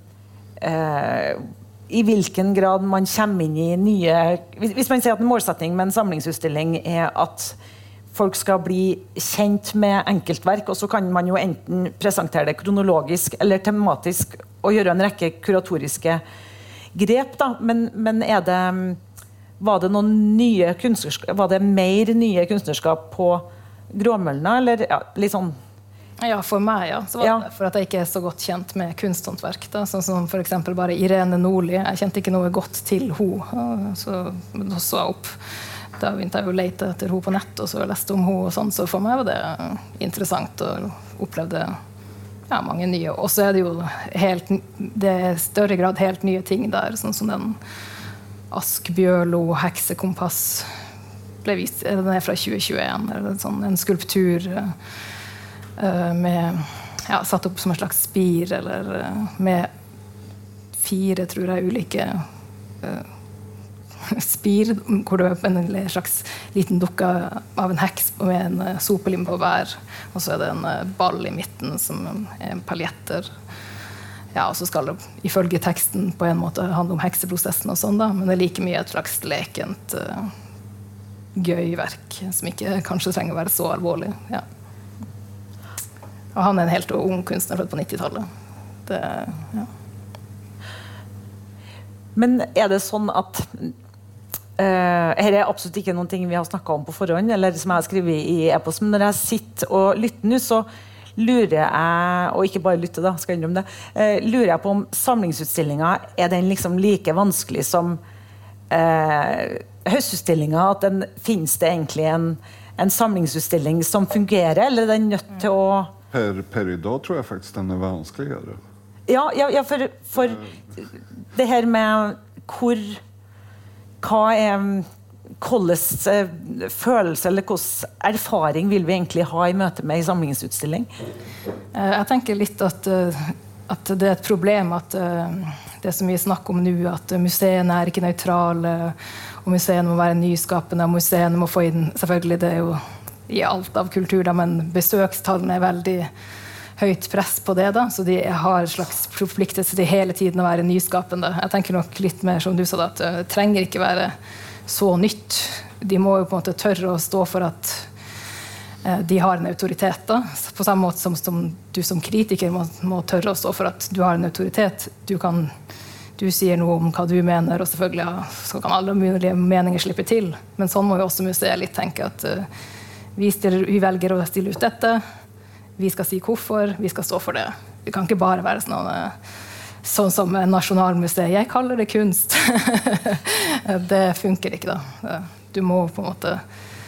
I hvilken grad man kommer inn I nye hvis man sier at en målsetning med en samlingsutstilling at folk skal bli kjent med enkeltverk, og så kan man jo enten presentere det kronologisk eller tematisk og gjøre en rekke kuratoriske grep da, men var det noen nye kunstnerskap, var det mer nye kunstnerskap på Gråmølna, eller ja, litt sånn Ja, for meg, ja. Så var det for at jeg ikke så godt kjent med kunsthåndverk. Da. Sånn som for eksempel bare Irene Nordli. Jeg kjente ikke noe godt til henne. Så jeg opp. Da begynte jeg å lete etter henne på nett, og så leste om henne og sånn. Så for meg var det interessant og opplevde mange nye. Og så det jo det større grad helt nye ting der, sånn som den Askbjørlo heksekompass ble vist. Den fra 2021. En skulptur med satt opp som en slags spir eller med 4, tror jeg, ulike spir hvor det en slags liten dukke av en heks med en sopelim på hver, og så det en ball i midten som paljetter. Og så skal det ifølge teksten på en måte handle om hekseprosessen og sånn da, men det like mye et slags lekent gøy verk som ikke kanskje trenger å være så alvorlig. Og han en helt ung kunstner født på 90-tallet. Men det sånn at her absolutt ikke noen ting vi har snakket om på forhånd, eller som jeg har skrevet i e-post, men når jeg sitter og lytter nå, så lurer jeg, og ikke bare lytter da, skal jeg innrømme det, lurer jeg på om samlingsutstillingen den liksom like vanskelig som høstutstillingen, at finnes det egentlig en samlingsutstilling som fungerer, eller den nødt til å Per idag tror jeg faktisk den vanskeligere. Ja, for det her med hva hvordan følelse eller hvordan erfaring vil vi egentlig ha i møte med en samlingsutstilling? Jeg tenker litt at det et problem at det som vi snakker om nå, at museene ikke nøytrale, og museene må være nyskapende, og museene må få inn, selvfølgelig det jo i alt av kultur, da, men besøkstallene veldig høyt press på det, da, så de har en slags forpliktelse til hele tiden å være nyskapende. Jeg tenker nok litt mer som du sa, at det trenger ikke være så nytt. De må jo på en måte tørre å stå for at de har en autoritet, da. På samme måte som du som kritiker må tørre å stå for at du har en autoritet. Du sier noe om hva du mener, og selvfølgelig så kan alle mulige meninger slippe til. Men sånn må jo også museet litt tenke at vi velger å stille ut dette, vi skal si hvorfor, vi skal stå for det. Vi kan ikke bare være sånn som Nasjonalmuseet. Jeg kaller det kunst. Det funker ikke da. Du må på en måte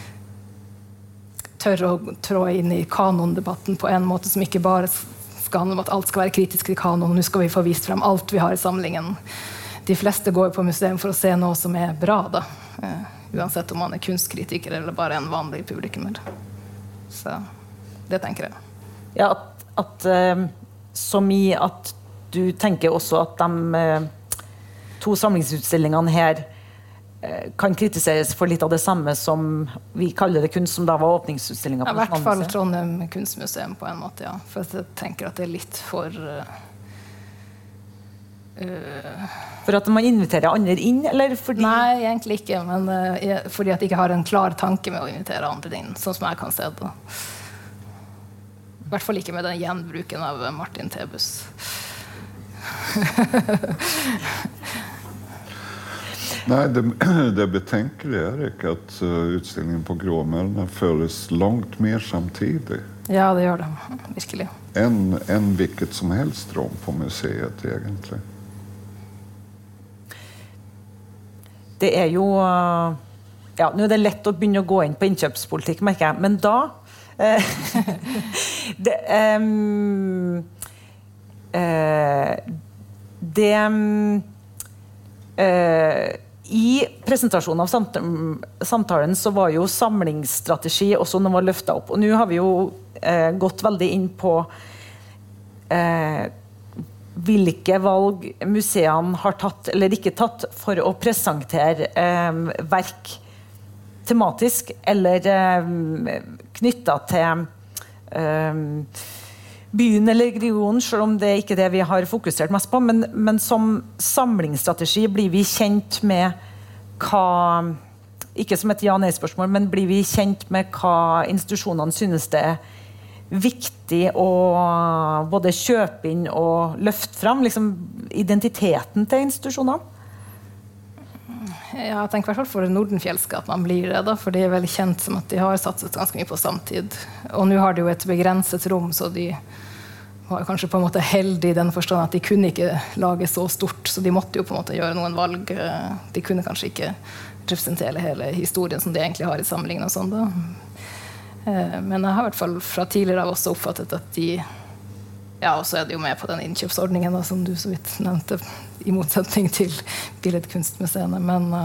tørre å trå inn i kanondebatten på en måte som ikke bare skal handle om at alt skal være kritisk til kanon. Nå skal vi få vist frem alt vi har i samlingen. De fleste går på museum for å se noe som bra da. Uansett om man kunstkritiker eller bare en vanlig publikummer. Så det tenker jeg. Ja, som i at du tenker også at de 2 samlingsutstillingene her kan kritiseres for litt av det samme som vi kaller det kunst, som da var åpningsutstillingen på Nasjonalmuseet. I hvert fall Trondheim kunstmuseum på en måte, ja. For jeg tenker at det litt for for at man inviterer andre inn, eller fordi Nei, egentlig ikke, men fordi at jeg ikke har en klar tanke med å invitere andre inn, sånn som jeg kan se det. I hvert fall ikke med den gjenbruken av Martin Thebus. Nej, det betänkliga ikke at utstillingen på Gråmöllen føles langt mer samtidig. Ja, det gjør det, virkelig. Enn hvilket som helst rom på museet, egentlig. Det jo ja, nå det lett å begynne å gå inn på innkjøpspolitikk, merker jeg, men da i presentasjonen av samtalen så var jo samlingsstrategi også når man var løftet opp, og nå har vi jo gått veldig inn på hvilke valg museene har tatt eller ikke tatt for å presentere verk tematisk eller knyttet til byen eller regionen, selv om det ikke det vi har fokusert mest på, men som samlingsstrategi blir vi kjent med hva, ikke som et ja-nei-spørsmål, men blir vi kjent med hva institusjonene synes det viktig å både kjøpe inn og løfte frem, liksom identiteten til institusjonene? Ja, jeg tenker I hvert fall for Nordenfjelske at man blir det, da, for de veldig kjent som at de har satset ganske mye på samtid. Og nå har de jo et begrenset rom, så de var kanskje på en måte heldige I den forstand at de kunne ikke lage så stort, så de måtte jo på en måte gjøre noen valg. De kunne kanskje ikke representere hele historien som de egentlig har I samlingen og sånn da. Men jeg har I hvert fall fra tidligere av også oppfattet at de, ja, og så det jo med på den innkjøpsordningen da, som du så vidt nevnte, I motsetning til Billedkunstmuseene,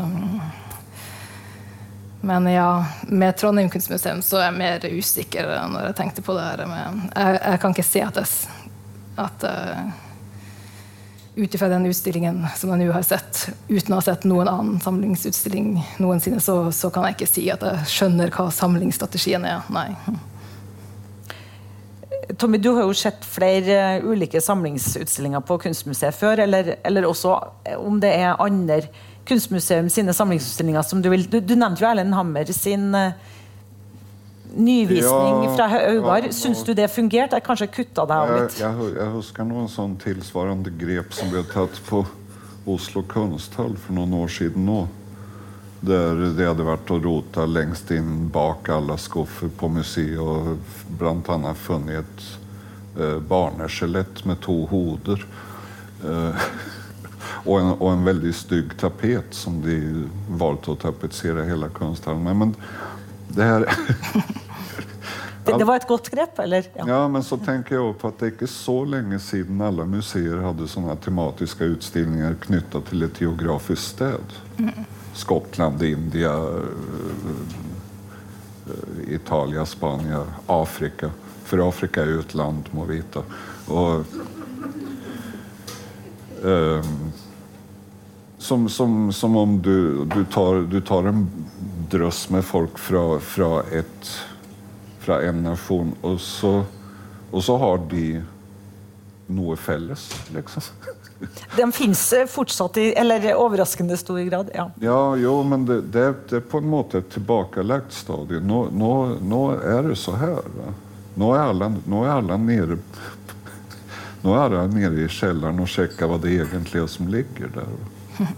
men ja, med Trondheim kunstmuseum så jeg mer usikker når jeg tenkte på det her med, jeg kan ikke se at utifra den utstillingen som jeg nå har sett, uten å ha sett noen annen samlingsutstilling noensinne, så kan jeg ikke si at jeg skjønner hva samlingsstrategien nei. Tommy, du har jo sett flere ulike samlingsutstillinger på Kunstmuseet før, eller også om det andre Kunstmuseum sine samlingsutstillinger som du vil. Du nevnte jo Erlend Hammer sin nyvisning fra Haugar. Syns du det fungerte? Jeg kanskje kuttet deg av litt. Jeg husker noen sånn tilsvarende grep som ble tatt på Oslo Kunsthall for noen år siden nå. Der det hadde vært å rota längst inn bak alle skuffer på museet og blant annet funnet et barneskjelett med 2 hoder og en veldig stygg tapet som de valgte å tapetsere hele kunsthallen med. Men det her det var et godt grep, eller? Ja, men så tenker jeg på at det ikke så lenge siden alle museer hadde sånne tematiske utstillinger knyttet til et geografisk sted. Skottland, India, Italia, Spania, Afrika. For Afrika jo et land, må vite. Og som om du tar en drøss med folk fra en nasjon, og så har de noe felles, liksom. De finnes fortsatt eller overraskende stor grad, ja. Ja, jo, men det på en måte et tilbakelagt stadie. Nå det så her. Va? Nå alle nere I kjelleren og sjekker hva det egentlig som ligger der.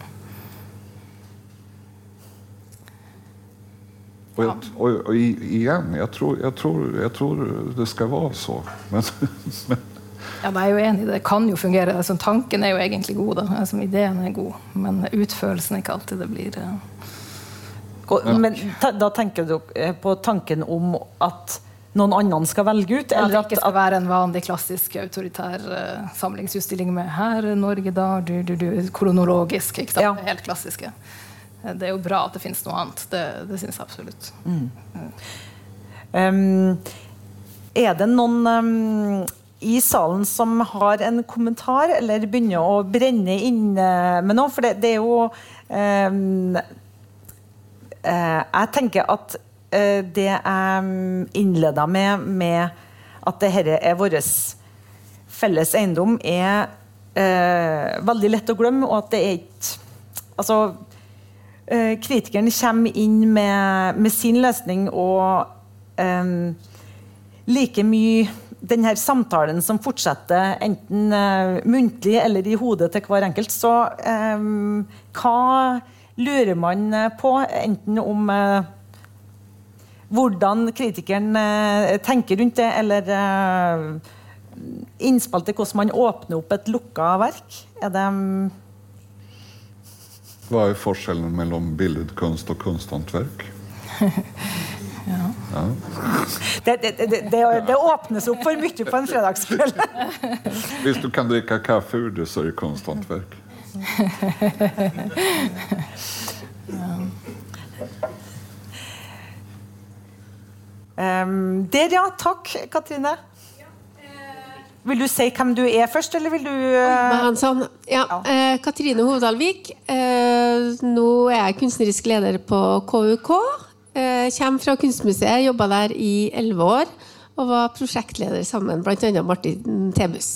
Og igjen, jeg tror det skal være så. Men ja, jeg jo enig I det. Det kan jo fungere. Altså, tanken jo egentlig god. Da. Altså, ideen god. Men utførelsen ikke alltid det blir... Men da tenker du på tanken om at noen annen skal velge ut? Eller at det ikke skal være en vanlig klassisk autoritær samlingsutstilling med her Norge da, kronologisk, ikke sant? Ja. Helt klassiske. Det jo bra at det finnes noe annet. Det synes jeg absolutt. Det noen... I salen som har en kommentar eller begynner å brenne inn med noe, for det jo jeg tenker at det innledet med at det her våres felles eiendom veldig lett å glemme, og at det ikke altså kritikeren kommer inn med sin løsning og like mye den her samtalen som fortsetter enten muntlig eller I hodet til hver enkelt, så hva lurer man på, enten om hvordan kritikeren tenker rundt det, eller innspill til hvordan man åpner opp et lukket verk? Det... Hva forskjellen mellom billedkunst og kunsthåndverk? Ja. Det åpnes opp for mye på en fredagskveld. Hvis du kan drikke kaffe ur det, så det kunsthåndverk. Ja, takk, Katrine. Vil du si hvem du først, eller vil du... Ja, Katrine Hovdalvik. Nå jeg kunstnerisk leder på KUK. Kommer fra Kunstmuseet, jobbet der I 11 år, og var prosjektleder sammen, blant annet Martin Tebus.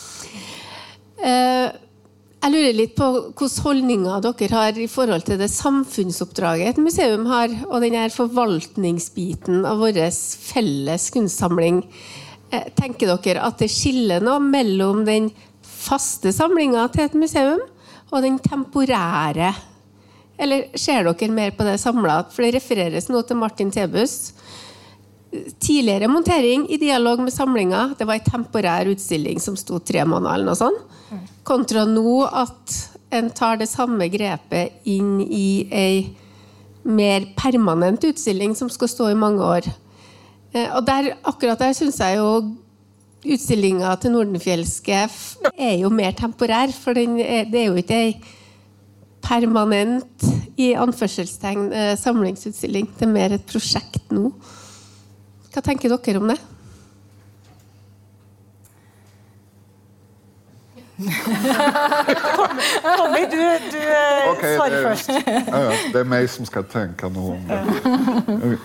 Jeg lurer litt på hvilke holdninger dere har I forhold til det samfunnsoppdraget et museum har, og denne forvaltningsbiten av vår felles kunstsamling. Tenker dere at det skiller noe mellom den faste samlingen til et museum og den temporære eller ser dere mer på det samlet? For det refereres nå til Martin Thebus. Tidligere montering I dialog med samlinga, det var en temporær utstilling som stod 3 måneder eller noe sånt. Kontra nå at en tar det samme grepet inn I en mer permanent utstilling som skal stå I mange år. Og akkurat der synes jeg jo utstillingen til Nordenfjeldske jo mer temporær, for det jo ikke en permanent I anførselstegn samlingsutstilling. Det mer et prosjekt nå. Hva tenker dere om det? Tommy, du svarer først. Ja, det meg som skal tenke noe om det.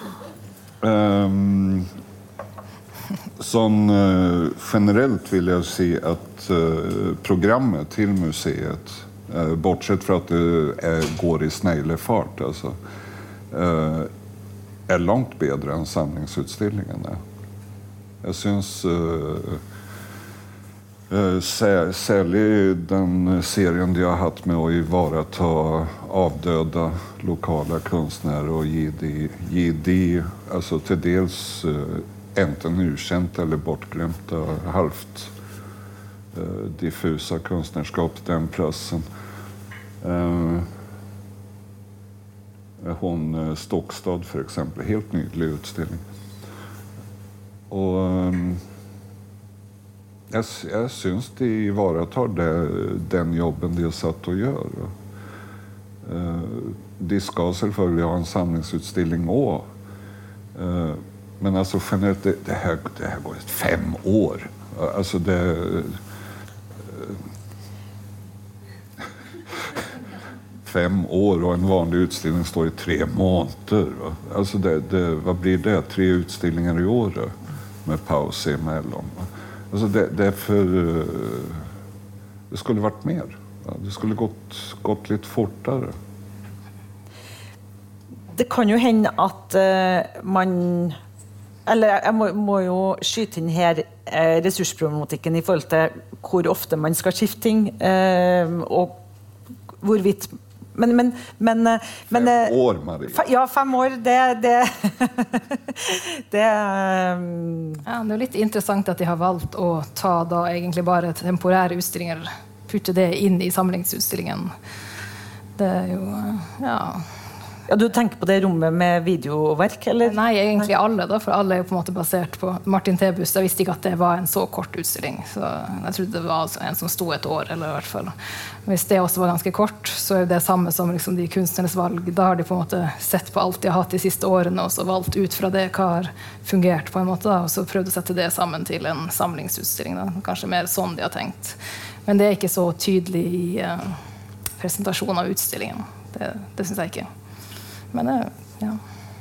Sånn generellt vill jag si att programmet till museet bortsett från att det går I sneglefart alltså, långt bedre än samlingsutstillingen. Jag syns särskilt den serien de har haft med att ivarata avdöda lokala konstnärer och ge de alltså till dels enten urkänt eller bortglömta halvt diffusa konstnärskap den platsen. Hon Stockstad för exempel, helt nylig utställning. Och jag syns de ivaratar den jobben de har satt och gör. De ska selvfølgelig ha en samlingsutställning också. Men alltså generellt det här går 5 år. Alltså det 5 år och en vanlig utställning står I 3 månader. Alltså vad blir det? 3 utställningar I år med paus emellan. Alltså det för det skulle varit mer. Det skulle gått lite fortare. Det kan jo hende at man eller jeg må jo skyte inn her ressursproblematikken I forhold til hvor ofte man skal skifte ting og hvorvidt men 5 år, Marie. Ja, 5 år, det Ja, det litt interessant at de har valgt å ta da egentlig bare temporære utstillinger, putte det inn I samlingsutstillingen. Det jo, ja... Ja, du tenker på det rommet med videoverk, eller? Nei, egentlig alle da, for alle jo på en måte basert på Martin Thebus. Jeg visste ikke at det var en så kort utstilling, så jeg trodde det var en som stod 1 år, eller I hvert fall. Hvis det også var ganske kort, så det samme som liksom de kunstnernes valg. Da har de på en måte sett på alt de har hatt de siste årene, og så valgt ut fra det hva har fungert på en måte, da, og så prøvd å sette det sammen til en samlingsutstilling. Da. Kanskje mer sånn de har tenkt. Men det ikke så tydelig I presentasjonen av utstillingen. Det synes jeg ikke. Men ja.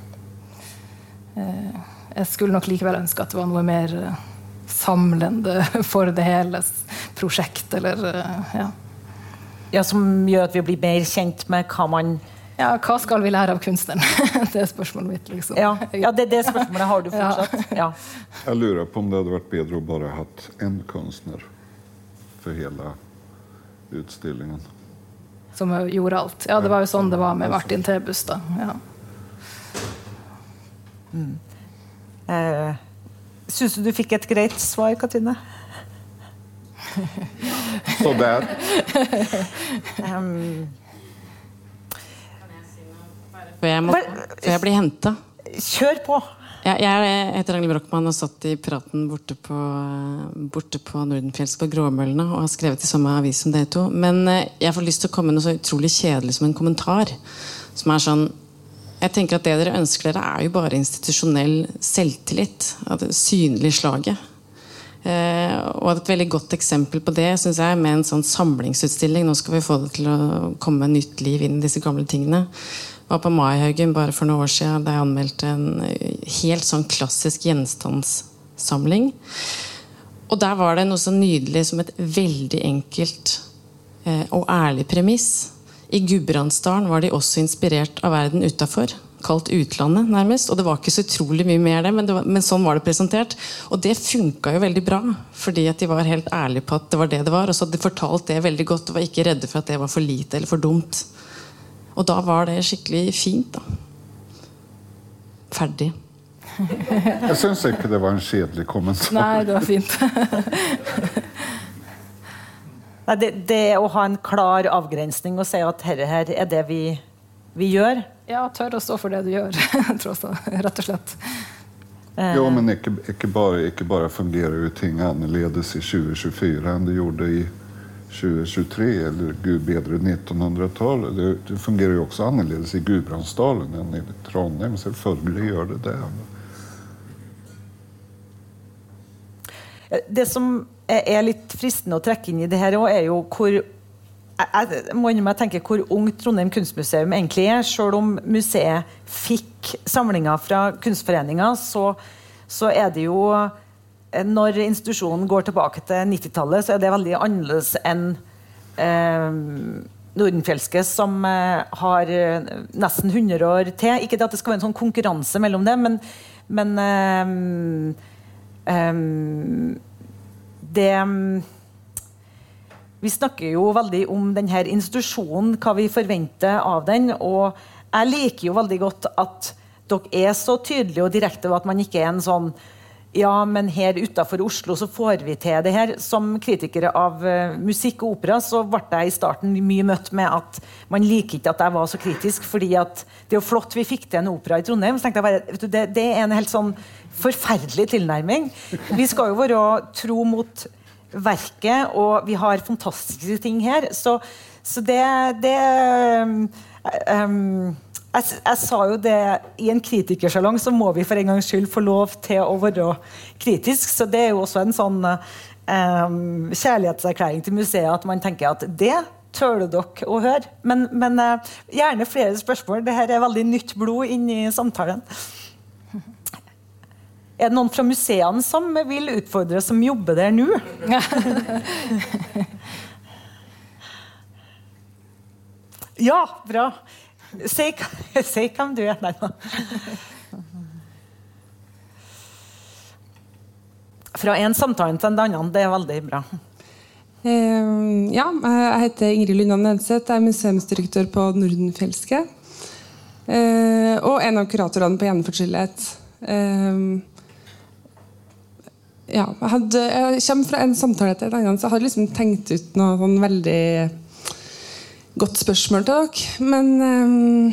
Jeg skulle nok likevel ønske at det var noe mer samlende for det hele prosjekt, eller ja. Ja, som gjør at vi blir mer kjent med hva man... Ja, hva skal vi lære av kunstneren? Det spørsmålet mitt, liksom. Ja, det spørsmålet har du fortsatt. Ja. Jeg lurer på om det hadde vært bedre å bare ha hatt en kunstner for hele utstillingen. Som gjorde alt. Ja, det var jo sånn det var med Martin Thebus da. Ja. Synes du fikk et greit svar, Katrine? Så der. For jeg blir hentet. Kjør på! Jeg heter Ragnhild Brockmann og satt I praten borte på Nordenfjeldske på Gråmøllene og har skrevet I samme avis som dere to. Men jeg får lyst til å komme med noe så utrolig kjedelig som en kommentar. Som sånn, jeg tenker at det dere ønsker dere jo bare institusjonell selvtillit. Det synlige slaget. Og et veldig godt eksempel på det, synes jeg, med en sånn samlingsutstilling. Nå skal vi få det til å komme med nytt liv inn I disse gamle tingene. Var på Maihaugen bare for noen år siden da jeg anmeldte en helt sånn klassisk gjenstandssamling. Og der var det noe så nydelig som et veldig enkelt og ærlig premiss. I Gudbrandsdalen var de også inspirert av verden utenfor, kalt utlandet nærmest, og det var ikke så utrolig mye mer det, men sånn var det presentert. Og det funket jo veldig bra, fordi at de var helt ærlige på at det var det det var, og så hadde de fortalt det veldig godt, og var ikke redde for at det var for lite eller for dumt. Og da var det skikkelig fint da. Ferdig. Jeg synes ikke det var en kjedelig kommentar. Nei, det var fint. Nei, det å ha en klar avgrensning og si at dette her er det vi gjør. Ja, tør å stå for det du gjør, tror jeg, rett og slett. Jo, men ikke bare fungerer jo ting annerledes i 2024 enn det gjorde i 2023 eller gud bedre 1900-tallet. Det fungerer jo også annerledes i Gudbrandsdalen enn i Trondheim. Selvfølgelig gjør det det. Det som er litt fristende å trekke inn i det her også, er jo hvor jeg må tenke hvor ung Trondheim Kunstmuseum egentlig er. Selv om museet fikk samlinger fra kunstforeninger, så er det jo når institusjonen går tilbake til 90-tallet, så er det veldig annerledes enn Nordenfjelske, som har nesten 100 år til. Ikke at det skal være en sånn konkurranse mellom det, men det vi snakker jo veldig om denne institusjonen, hva vi forventer av den, og jeg liker jo veldig godt at dere er så tydelige og direkte, og at man ikke er en sånn ja, men her utenfor Oslo så får vi til det her. Som kritikere av musikk og opera så ble jeg i starten mye møtt med at man liker ikke at jeg var så kritisk, fordi at det er jo flott vi fikk til en opera i Trondheim. Så tenkte jeg bare, vet du, det er en helt sånn forferdelig tilnærming. Vi skal jo være tro mot verket, og vi har fantastiske ting her. Så jeg sa jo det i en kritikersalong, så må vi for en gangs skyld få lov til å være kritisk, så det er jo også en sånn kjærlighetserklæring til museet, at man tenker at det tøler dere å høre, men gjerne flere spørsmål. Dette er veldig nytt blod inn i samtalen. Er det noen fra museene som vil utfordre, som jobber der nå? Ja, bra. Si hvem du er. Nei, fra en samtale til en annen, det er veldig bra. Ja, jeg heter Ingrid Lundan Nedseth, jeg er museumsdirektør på Nordenfjelske, og en av kuratorene på Gjenforskyldighet. Ja, jeg kommer fra en samtale til en annen, så jeg hadde liksom tenkt ut noe sånn veldig godt spørsmål til dere, men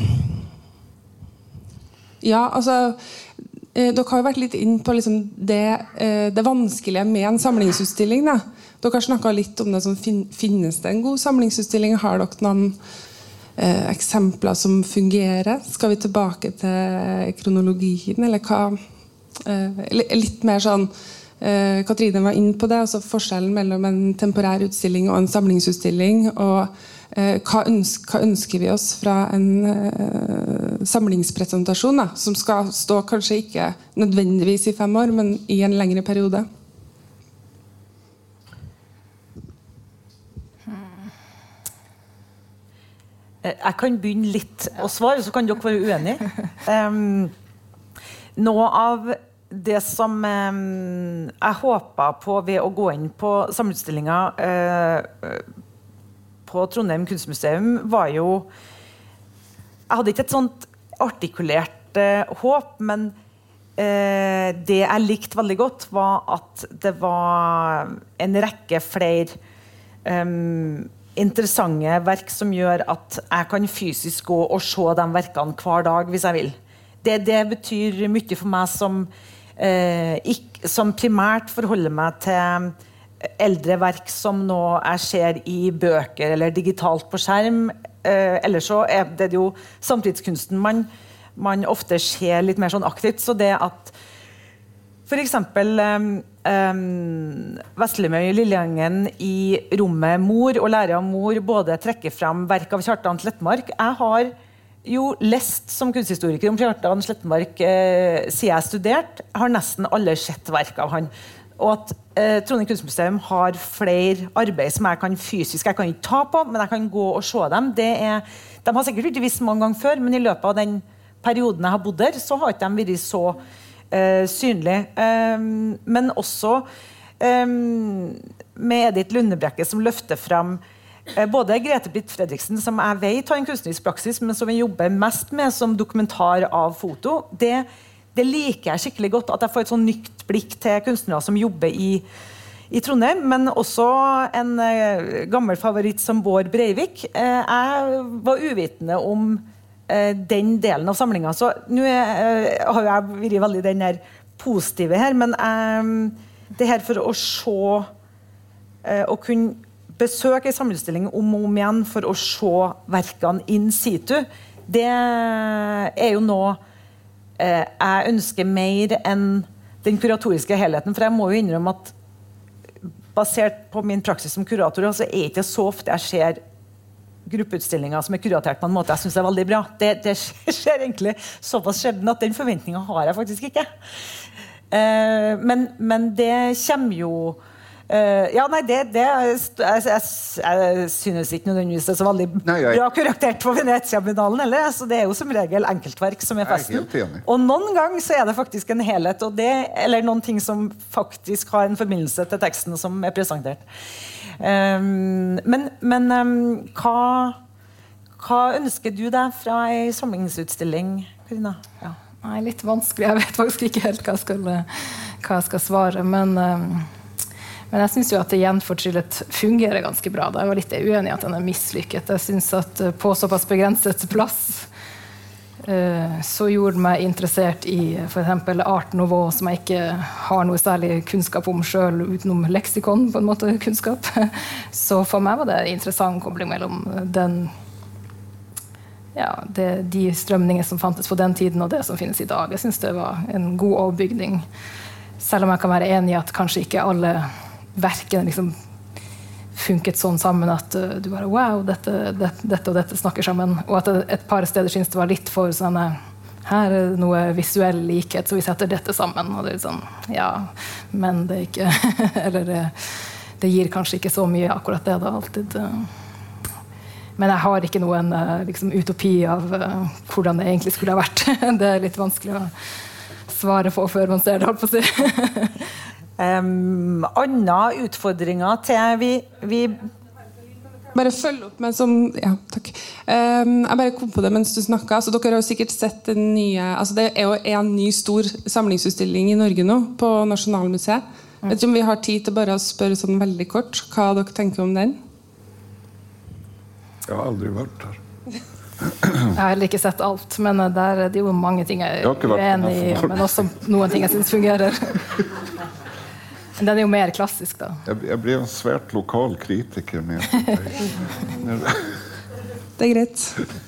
ja, altså dere har jo vært litt inn på liksom det vanskelige med en samlingsutstilling da. Dere har snakket litt om det som finnes det en god samlingsutstilling. Har dere noen eksempler som fungerer? Skal vi tilbake til kronologien, eller hva? Litt mer sånn Katrine var inne på det, altså forskjellen mellom en temporær utstilling og en samlingsutstilling, og hva ønsker vi oss fra en samlingspresentasjon da, som skal stå kanskje ikke nødvendigvis i 5 år, men i en lengre periode? Jeg kan begynne litt å svare, så kan dere være uenige. Noe av det som jeg håpet på ved å gå inn på samlingsutstillingen på Trondheim Kunstmuseum var jo, jeg hadde ikke et sånt artikulert håp, men det jeg likte veldig godt var at det var en rekke flere interessante verk som gjør at jeg kan fysisk gå og se de verkene hver dag hvis jeg vil. Det betyr mye for meg som primært forholder meg til eldre verk som nå jeg ser i bøker eller digitalt på skjerm. Ellers så er det jo samtidskunsten man ofte ser litt mer sånn aktivt, så det at for eksempel Vestlemøy Lilleangen i rommet Mor og lære av mor både trekker frem verk av Kjartan Slettmark. Jeg har jo lest som kunsthistoriker om Kjartan Slettmark siden jeg studerte. Jeg har nesten alle sett verk av han. Og at Trondheim Kunstmuseum har flere arbeid som jeg kan fysisk, jeg kan ikke ta på, men jeg kan gå og se dem. De har sikkert ikke visst mange ganger før, men i løpet av den perioden jeg har bodd der, så har ikke de vært så synlig, men også med Edith Lundebrekke som løfter frem både Grete Britt Fredriksen, som jeg vet har en kunstnerisk praksis, men som jeg jobber mest med som dokumentar av foto, det liker jeg skikkelig godt, at jeg får et sånn nytt blikk til kunstnere som jobber i Trondheim, men også en gammel favoritt som Bård Breivik. Jeg var uvitende om den delen av samlingen, så nå har jeg vært veldig den der positive her, men det her for å se og kunne besøke en samlingsutstilling om og om igjen for å se verkene in situ, det jo noe jeg ønsker mer enn den kuratoriske helheten, for jeg må jo innrømme at basert på min praksis som kurator, så det ikke så ofte jeg ser gruppeutstillinger som kuratert på en måte jeg synes veldig bra. Det skjer egentlig såpass sjelden at den forventningen har jeg faktisk ikke. Men det kommer jo ja, nei, jeg synes ikke nødvendigvis det så veldig bra karaktert på Venezia-biennalen heller, så det jo som regel enkeltverk som festen. Og noen gang så det faktisk en helhet, og eller noen ting som faktisk har en forbindelse til teksten som presentert. Men hva ønsker du deg fra en samlingsutstilling, Karina? Ja. Nei, litt vanskelig. Jeg vet faktisk ikke helt hva jeg skal svare, men jeg synes jo at det gjenfortrillet fungerer ganske bra. Jeg var litt uenig i at den mislykket. Jeg synes at på såpass begrenset plass så gjorde meg interessert i for eksempel Art Nouveau, som jeg ikke har noe særlig kunnskap om selv, utenom leksikon på en måte kunnskap. Så for meg var det en interessant kobling mellom de strømninger som fantes på den tiden og det som finnes i dag. Jeg synes det var en god overbygning. Selv om jeg kan være enig i at kanskje ikke alle verkene liksom funket sånn sammen at du bare, wow, dette og dette snakker sammen. Og at et par steder synes det var litt for sånn, her noe visuell likhet, så vi setter dette sammen. Og det sånn, ja, men det ikke, eller det gir kanskje ikke så mye akkurat det da, alltid. Men jeg har ikke noen liksom, utopi av hvordan det egentlig skulle ha vært. Det litt vanskelig å svare på før man ser det, holdt på å si. Andre utfordringer til vi bare følge opp med som ja, takk. Jeg bare kom på det mens du snakket, så dere har jo sikkert sett den nye, altså det jo en ny stor samlingsutstilling i Norge nå på Nasjonalmuseet. Vet ikke om vi har tid til bare å spørre sånn veldig kort hva dere tenker om den? Jeg har aldri vært der. Jeg har heller ikke sett alt, men det jo mange ting jeg uenig i, men også noen ting jeg synes fungerer. Men den jo mer klassisk da. Jeg blir en svært lokal kritiker med. Det greit.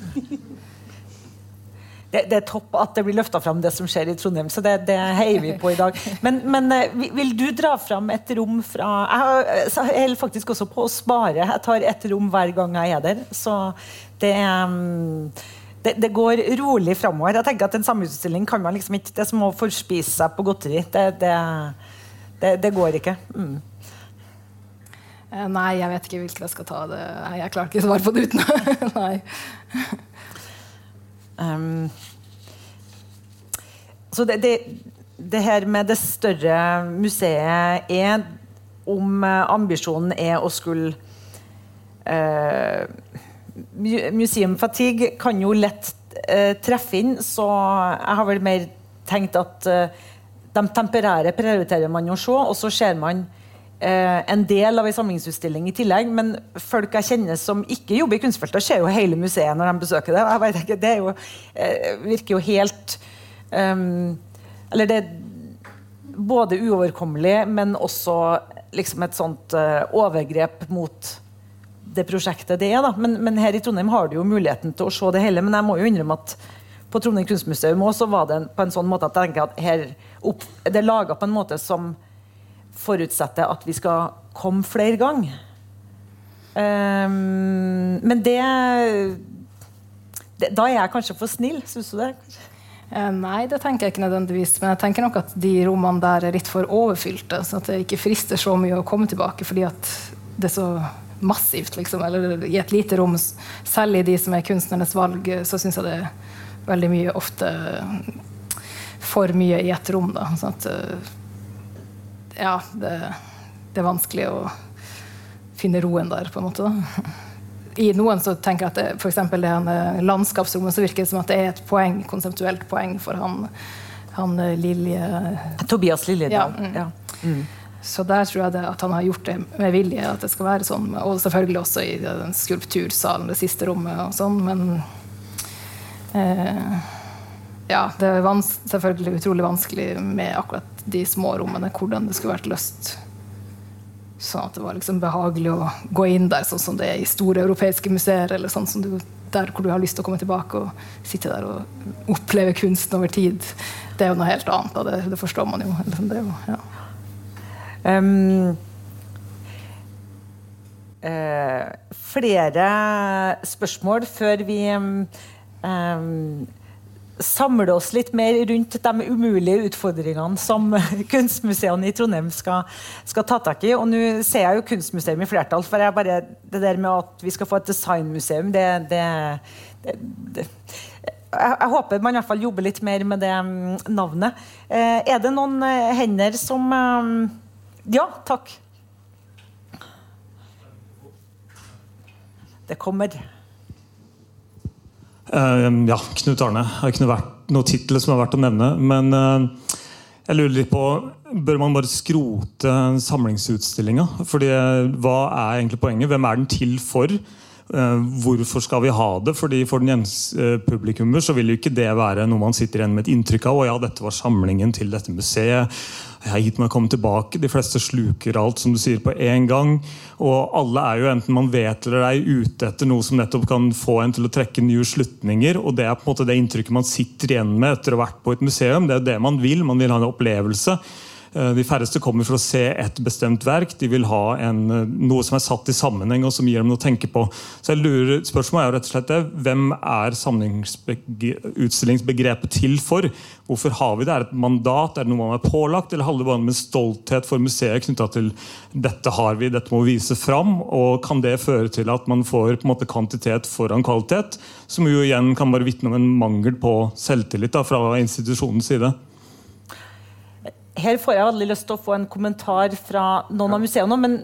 Det topp at det blir løftet fram det som skjer i Trondheim, så det heier vi på i dag. Men vil du dra fram et rom fra... Jeg holder faktisk også på å spare. Jeg tar et rom hver gang jeg der, så det går rolig fremover. Jeg tenker at en samlingsutstilling kan man liksom ikke... Det som å forspise seg på godteri, det går ikke. Nei, jeg vet ikke hvilket jeg skal ta det. Jeg klarer ikke å svare på det uten. Nei. Så det her med det større museet om ambisjonen å skulle Museum Fatigue kan jo lett treffe inn, så jeg har vel mer tenkt at de temperære prioriterer man å se, og så ser man en del av en samlingsutstilling i tillegg, men folk jeg kjenner som ikke jobber i kunstfeltet ser jo hele museet når de besøker det. Jeg vet ikke, det jo, virker jo helt eller det både uoverkommelig, men også liksom et sånt overgrep mot det prosjektet det da. Men her i Trondheim har du jo muligheten til å se det hele, men jeg må jo innrømme at på Trondheim Kunstmuseum også var det på en sånn måte at jeg tenker at her det laget på en måte som forutsetter at vi skal komme flere ganger. Men da jeg kanskje for snill, synes du det? Nei, det tenker jeg ikke nødvendigvis, men jeg tenker nok at de rommene der litt for overfylte, så at det ikke frister så mye å komme tilbake, fordi at det så massivt, liksom, eller i et lite rom, selv i de som kunstnernes valg, så synes jeg det veldig mye ofte for mye i et rom da, sånn at ja, det vanskelig å finne roen der på en måte da. I noen så tenker jeg at det, for eksempel det landskapsrommet, så virker det som at det et poeng, konseptuelt poeng for han Lilje... Tobias Liljedal. Ja. Så der tror jeg at han har gjort det med vilje, at det skal være sånn, og selvfølgelig også i den skulptursalen, det siste rommet og sånn, men ja, det selvfølgelig utrolig vanskelig med akkurat de små rommene, hvordan det skulle vært løst. Sånn at det var liksom behagelig å gå inn der, sånn som det i store europeiske museer, eller sånn som der hvor du har lyst til å komme tilbake og sitte der og oppleve kunsten over tid. Det jo noe helt annet, og det forstår man jo. Det jo, ja. Flere spørsmål før vi samler oss litt mer rundt de umulige utfordringene som kunstmuseene i Trondheim skal ta tak i. Og nå ser jeg jo kunstmuseum i flertall, for det der med at vi skal få et designmuseum, jeg håper man i hvert fall jobber litt mer med det navnet. Det noen hender som... Ja, takk. Det kommer. Ja, Knut Arne. Det har ikke vært noen titler som har vært å nevne, men jeg lurer litt på, bør man bare skrote samlingsutstillingen? Fordi hva egentlig poenget? Hvem den til for? Hvorfor skal vi ha det? Fordi for den publikummer så vil jo ikke det være noe man sitter igjen med et inntrykk av, og ja, dette var samlingen til dette museet, jeg har gitt meg å komme tilbake, de fleste sluker alt som du sier på en gang, og alle jo enten man vet eller ute etter noe som nettopp kan få en til å trekke nye slutninger, og det på en måte det inntrykket man sitter igjen med etter å ha vært på et museum, det det man vil ha en opplevelse. De færreste kommer for å se et bestemt verk, de vil ha noe som satt i sammenheng og som gir dem noe å tenke på. Så jeg lurer, spørsmålet jo rett og slett det, hvem samlingsutstillingsbegrepet til for? Hvorfor har vi det? Det et mandat? Det noe man pålagt? Eller handler det bare om en stolthet for museet knyttet til dette har vi, dette må vi vise fram? Og kan det føre til at man får på en måte kvantitet foran kvalitet, som jo igjen kan bare vitne om en mangel på selvtillit fra institusjonens side? Her får jeg veldig lyst til å få en kommentar fra noen av museene, men...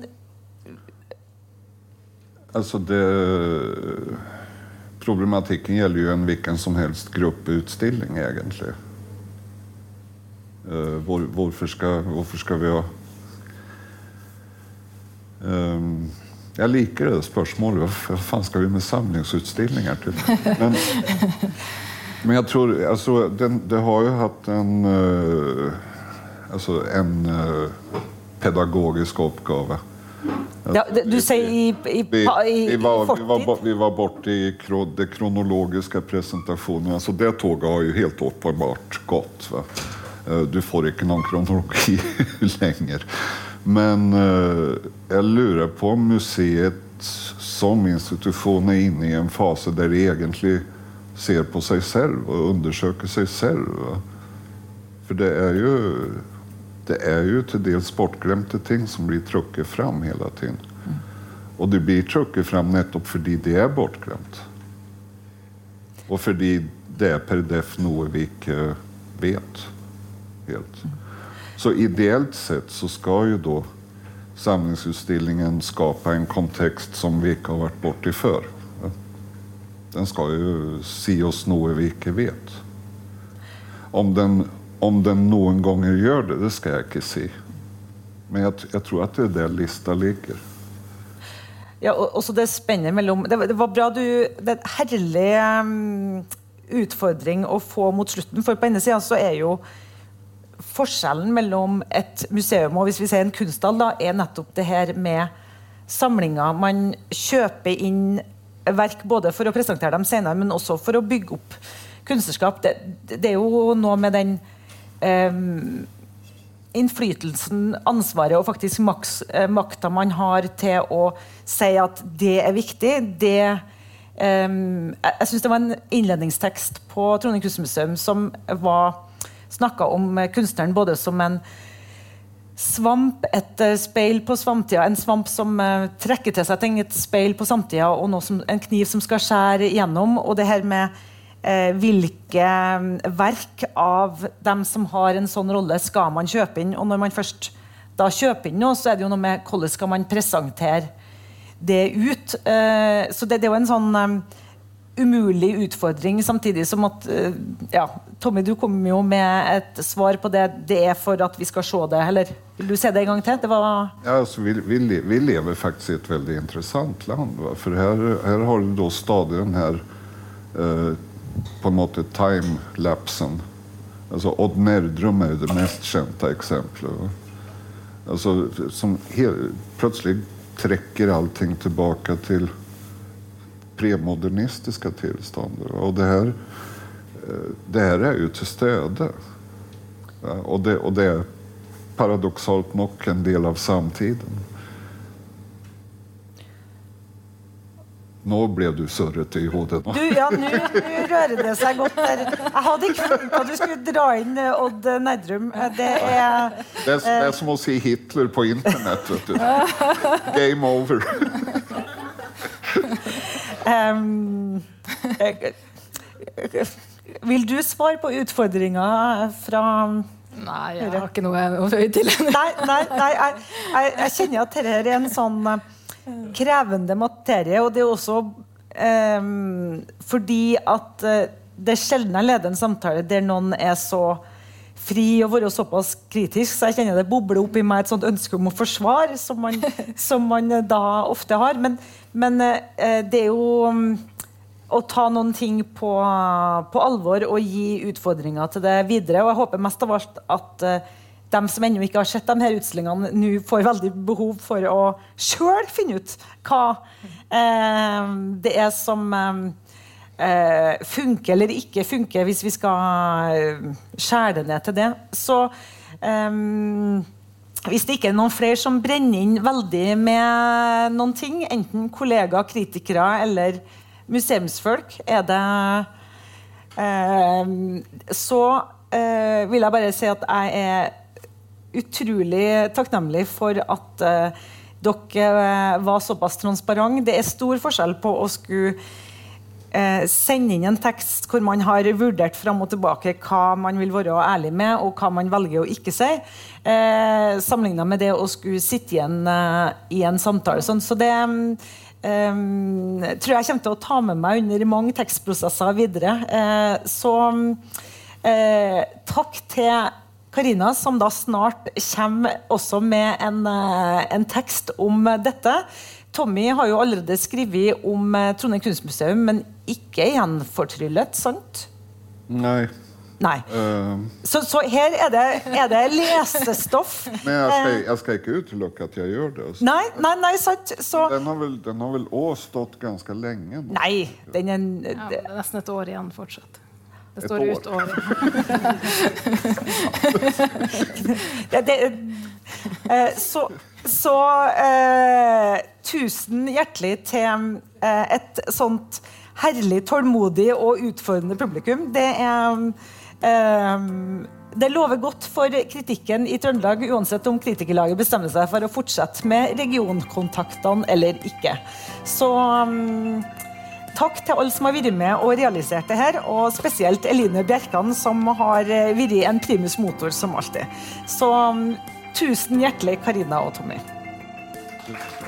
Altså problematikken gjelder jo en hvilken som helst gruppeutstilling, egentlig. Hvorfor skal vi ha... Jeg liker det spørsmålet. Hva faen skal vi med samlingsutstillinger til? Men jeg tror... Altså, det har jo hatt en pedagogisk oppgave. Ja, du sier i fortid? Vi var borte i det kronologiske presentasjonen. Altså, det toget har jo helt åpenbart gått. Va? Du får ikke noen kronologi lenger. Men jeg lurer på om museet som institusjon inne i en fase der de egentlig ser på seg selv og undersøker seg selv. Va? For det jo til dels bortglemte ting som blir trukket fram hele tiden. Og det blir trukket fram nettopp fordi det bortglemt. Og fordi det per def noe vi ikke vet helt. Så ideelt sett så skal jo da samlingsutstillingen skape en kontekst som vi ikke har vært borti før. Den skal jo si oss noe vi ikke vet. Om den noen ganger gjør det skal jeg ikke si. Men jeg tror at det der lista ligger. Ja, og så det spenner mellom... Det var bra det en herlig utfordring å få mot slutten, for på ene siden så jo forskjellen mellom et museum og hvis vi ser en kunsthall da, nettopp det her med samlinger. Man kjøper inn verk både for å presentere dem senere, men også for å bygge opp kunstnerskap. Det jo noe med den innflytelsen, ansvaret og faktisk makta man har til å si at det viktig. Jeg synes det var en innledningstekst på Trondheim Kunstmuseum som snakket om kunstneren både som en svamp, et speil på samtida, en svamp som trekker til seg ting, et speil på samtida, og en kniv som skal skjære gjennom, og det her med hvilke verk av dem som har en sånn rolle skal man kjøpe inn, og når man først da kjøper inn noe, så det jo noe med hvordan skal man presentere det ut. Så det er jo en sånn umulig utfordring, samtidig som at ja, Tommy, du kommer jo med et svar på det. Det er for at vi skal se det, eller vil du se det en gang til? Det var... Ja, altså, vi lever faktisk i et veldig interessant land, va? For her har du da stadig den her på en måte time-lapsen. Altså, Odd Nerdrum er jo det mest kjente eksemplet. Altså, som plötsligt trekker allting tilbake til premodernistiska tillstånd. Och det här är ju till stede. Ja, och det är paradoxalt nog en del av samtiden. Nå ble du surret i hodet. Du, ja, nu rører det seg godt der. Jeg hadde ikke funnet at du skulle dra inn Odd Nerdrum. Det er som å si Hitler på internett. Vet du. Game over. Vil du svare på utfordringer fra... Nei, jeg har ikke noe å føye til. Nei, jeg kjenner at dette er en sånn krevende materie, og det er også fordi at det er sjelden jeg leder en samtale der noen er så fri og være såpass kritisk, så jeg kjenner det bobler opp i meg et sånt ønske om å forsvare, som man da ofte har, men det er jo å ta noen ting på alvor og gi utfordringer til det videre, og jeg håper mest av alt at de som ennå ikke har sett de her utstillingene nå får veldig behov for å selv finne ut hva det er som funker eller ikke funker hvis vi skal skjære det ned til det. Så hvis det ikke er noen flere som brenner inn veldig med noen ting, enten kollegaer, kritikere eller museumsfolk, er det så vil jeg bare si at jeg er utrolig takknemlig for at dere var såpass transparent. Det er stor forskjell på å skulle sende inn en tekst hvor man har vurdert frem og tilbake hva man vil være ærlig med, og hva man velger å ikke si, sammenlignet med det å skulle sitte igjen i en samtale. Så det tror jeg kommer til å ta med meg under mange tekstprosesser videre. Så takk til Karina, som da snart kommer også med en tekst om dette. Tommy har jo allerede skrevet om Trondheim Kunstmuseum, men ikke gjenfortryllet, sant? Nei. Så her er det lesestoff. Men jeg skal ikke utelukke at jeg gjør det. Altså. Nei, sant. Så... Den har vel også stått ganske lenge. Nå. Nei, det er nesten et år igjen fortsatt. Det står ut år. Så tusen hjertelig til et sånt herlig, tålmodig og utfordrende publikum. Det lover godt for kritikken i Trøndelag, uansett om kritikerlaget bestemmer seg for å fortsette med regionkontaktene eller ikke. Så takk til alle som har vært med og realisert det her, og spesielt Eline Bjerkan, som har vært en primus motor som alltid. Så tusen hjertelig, Karina og Tommy.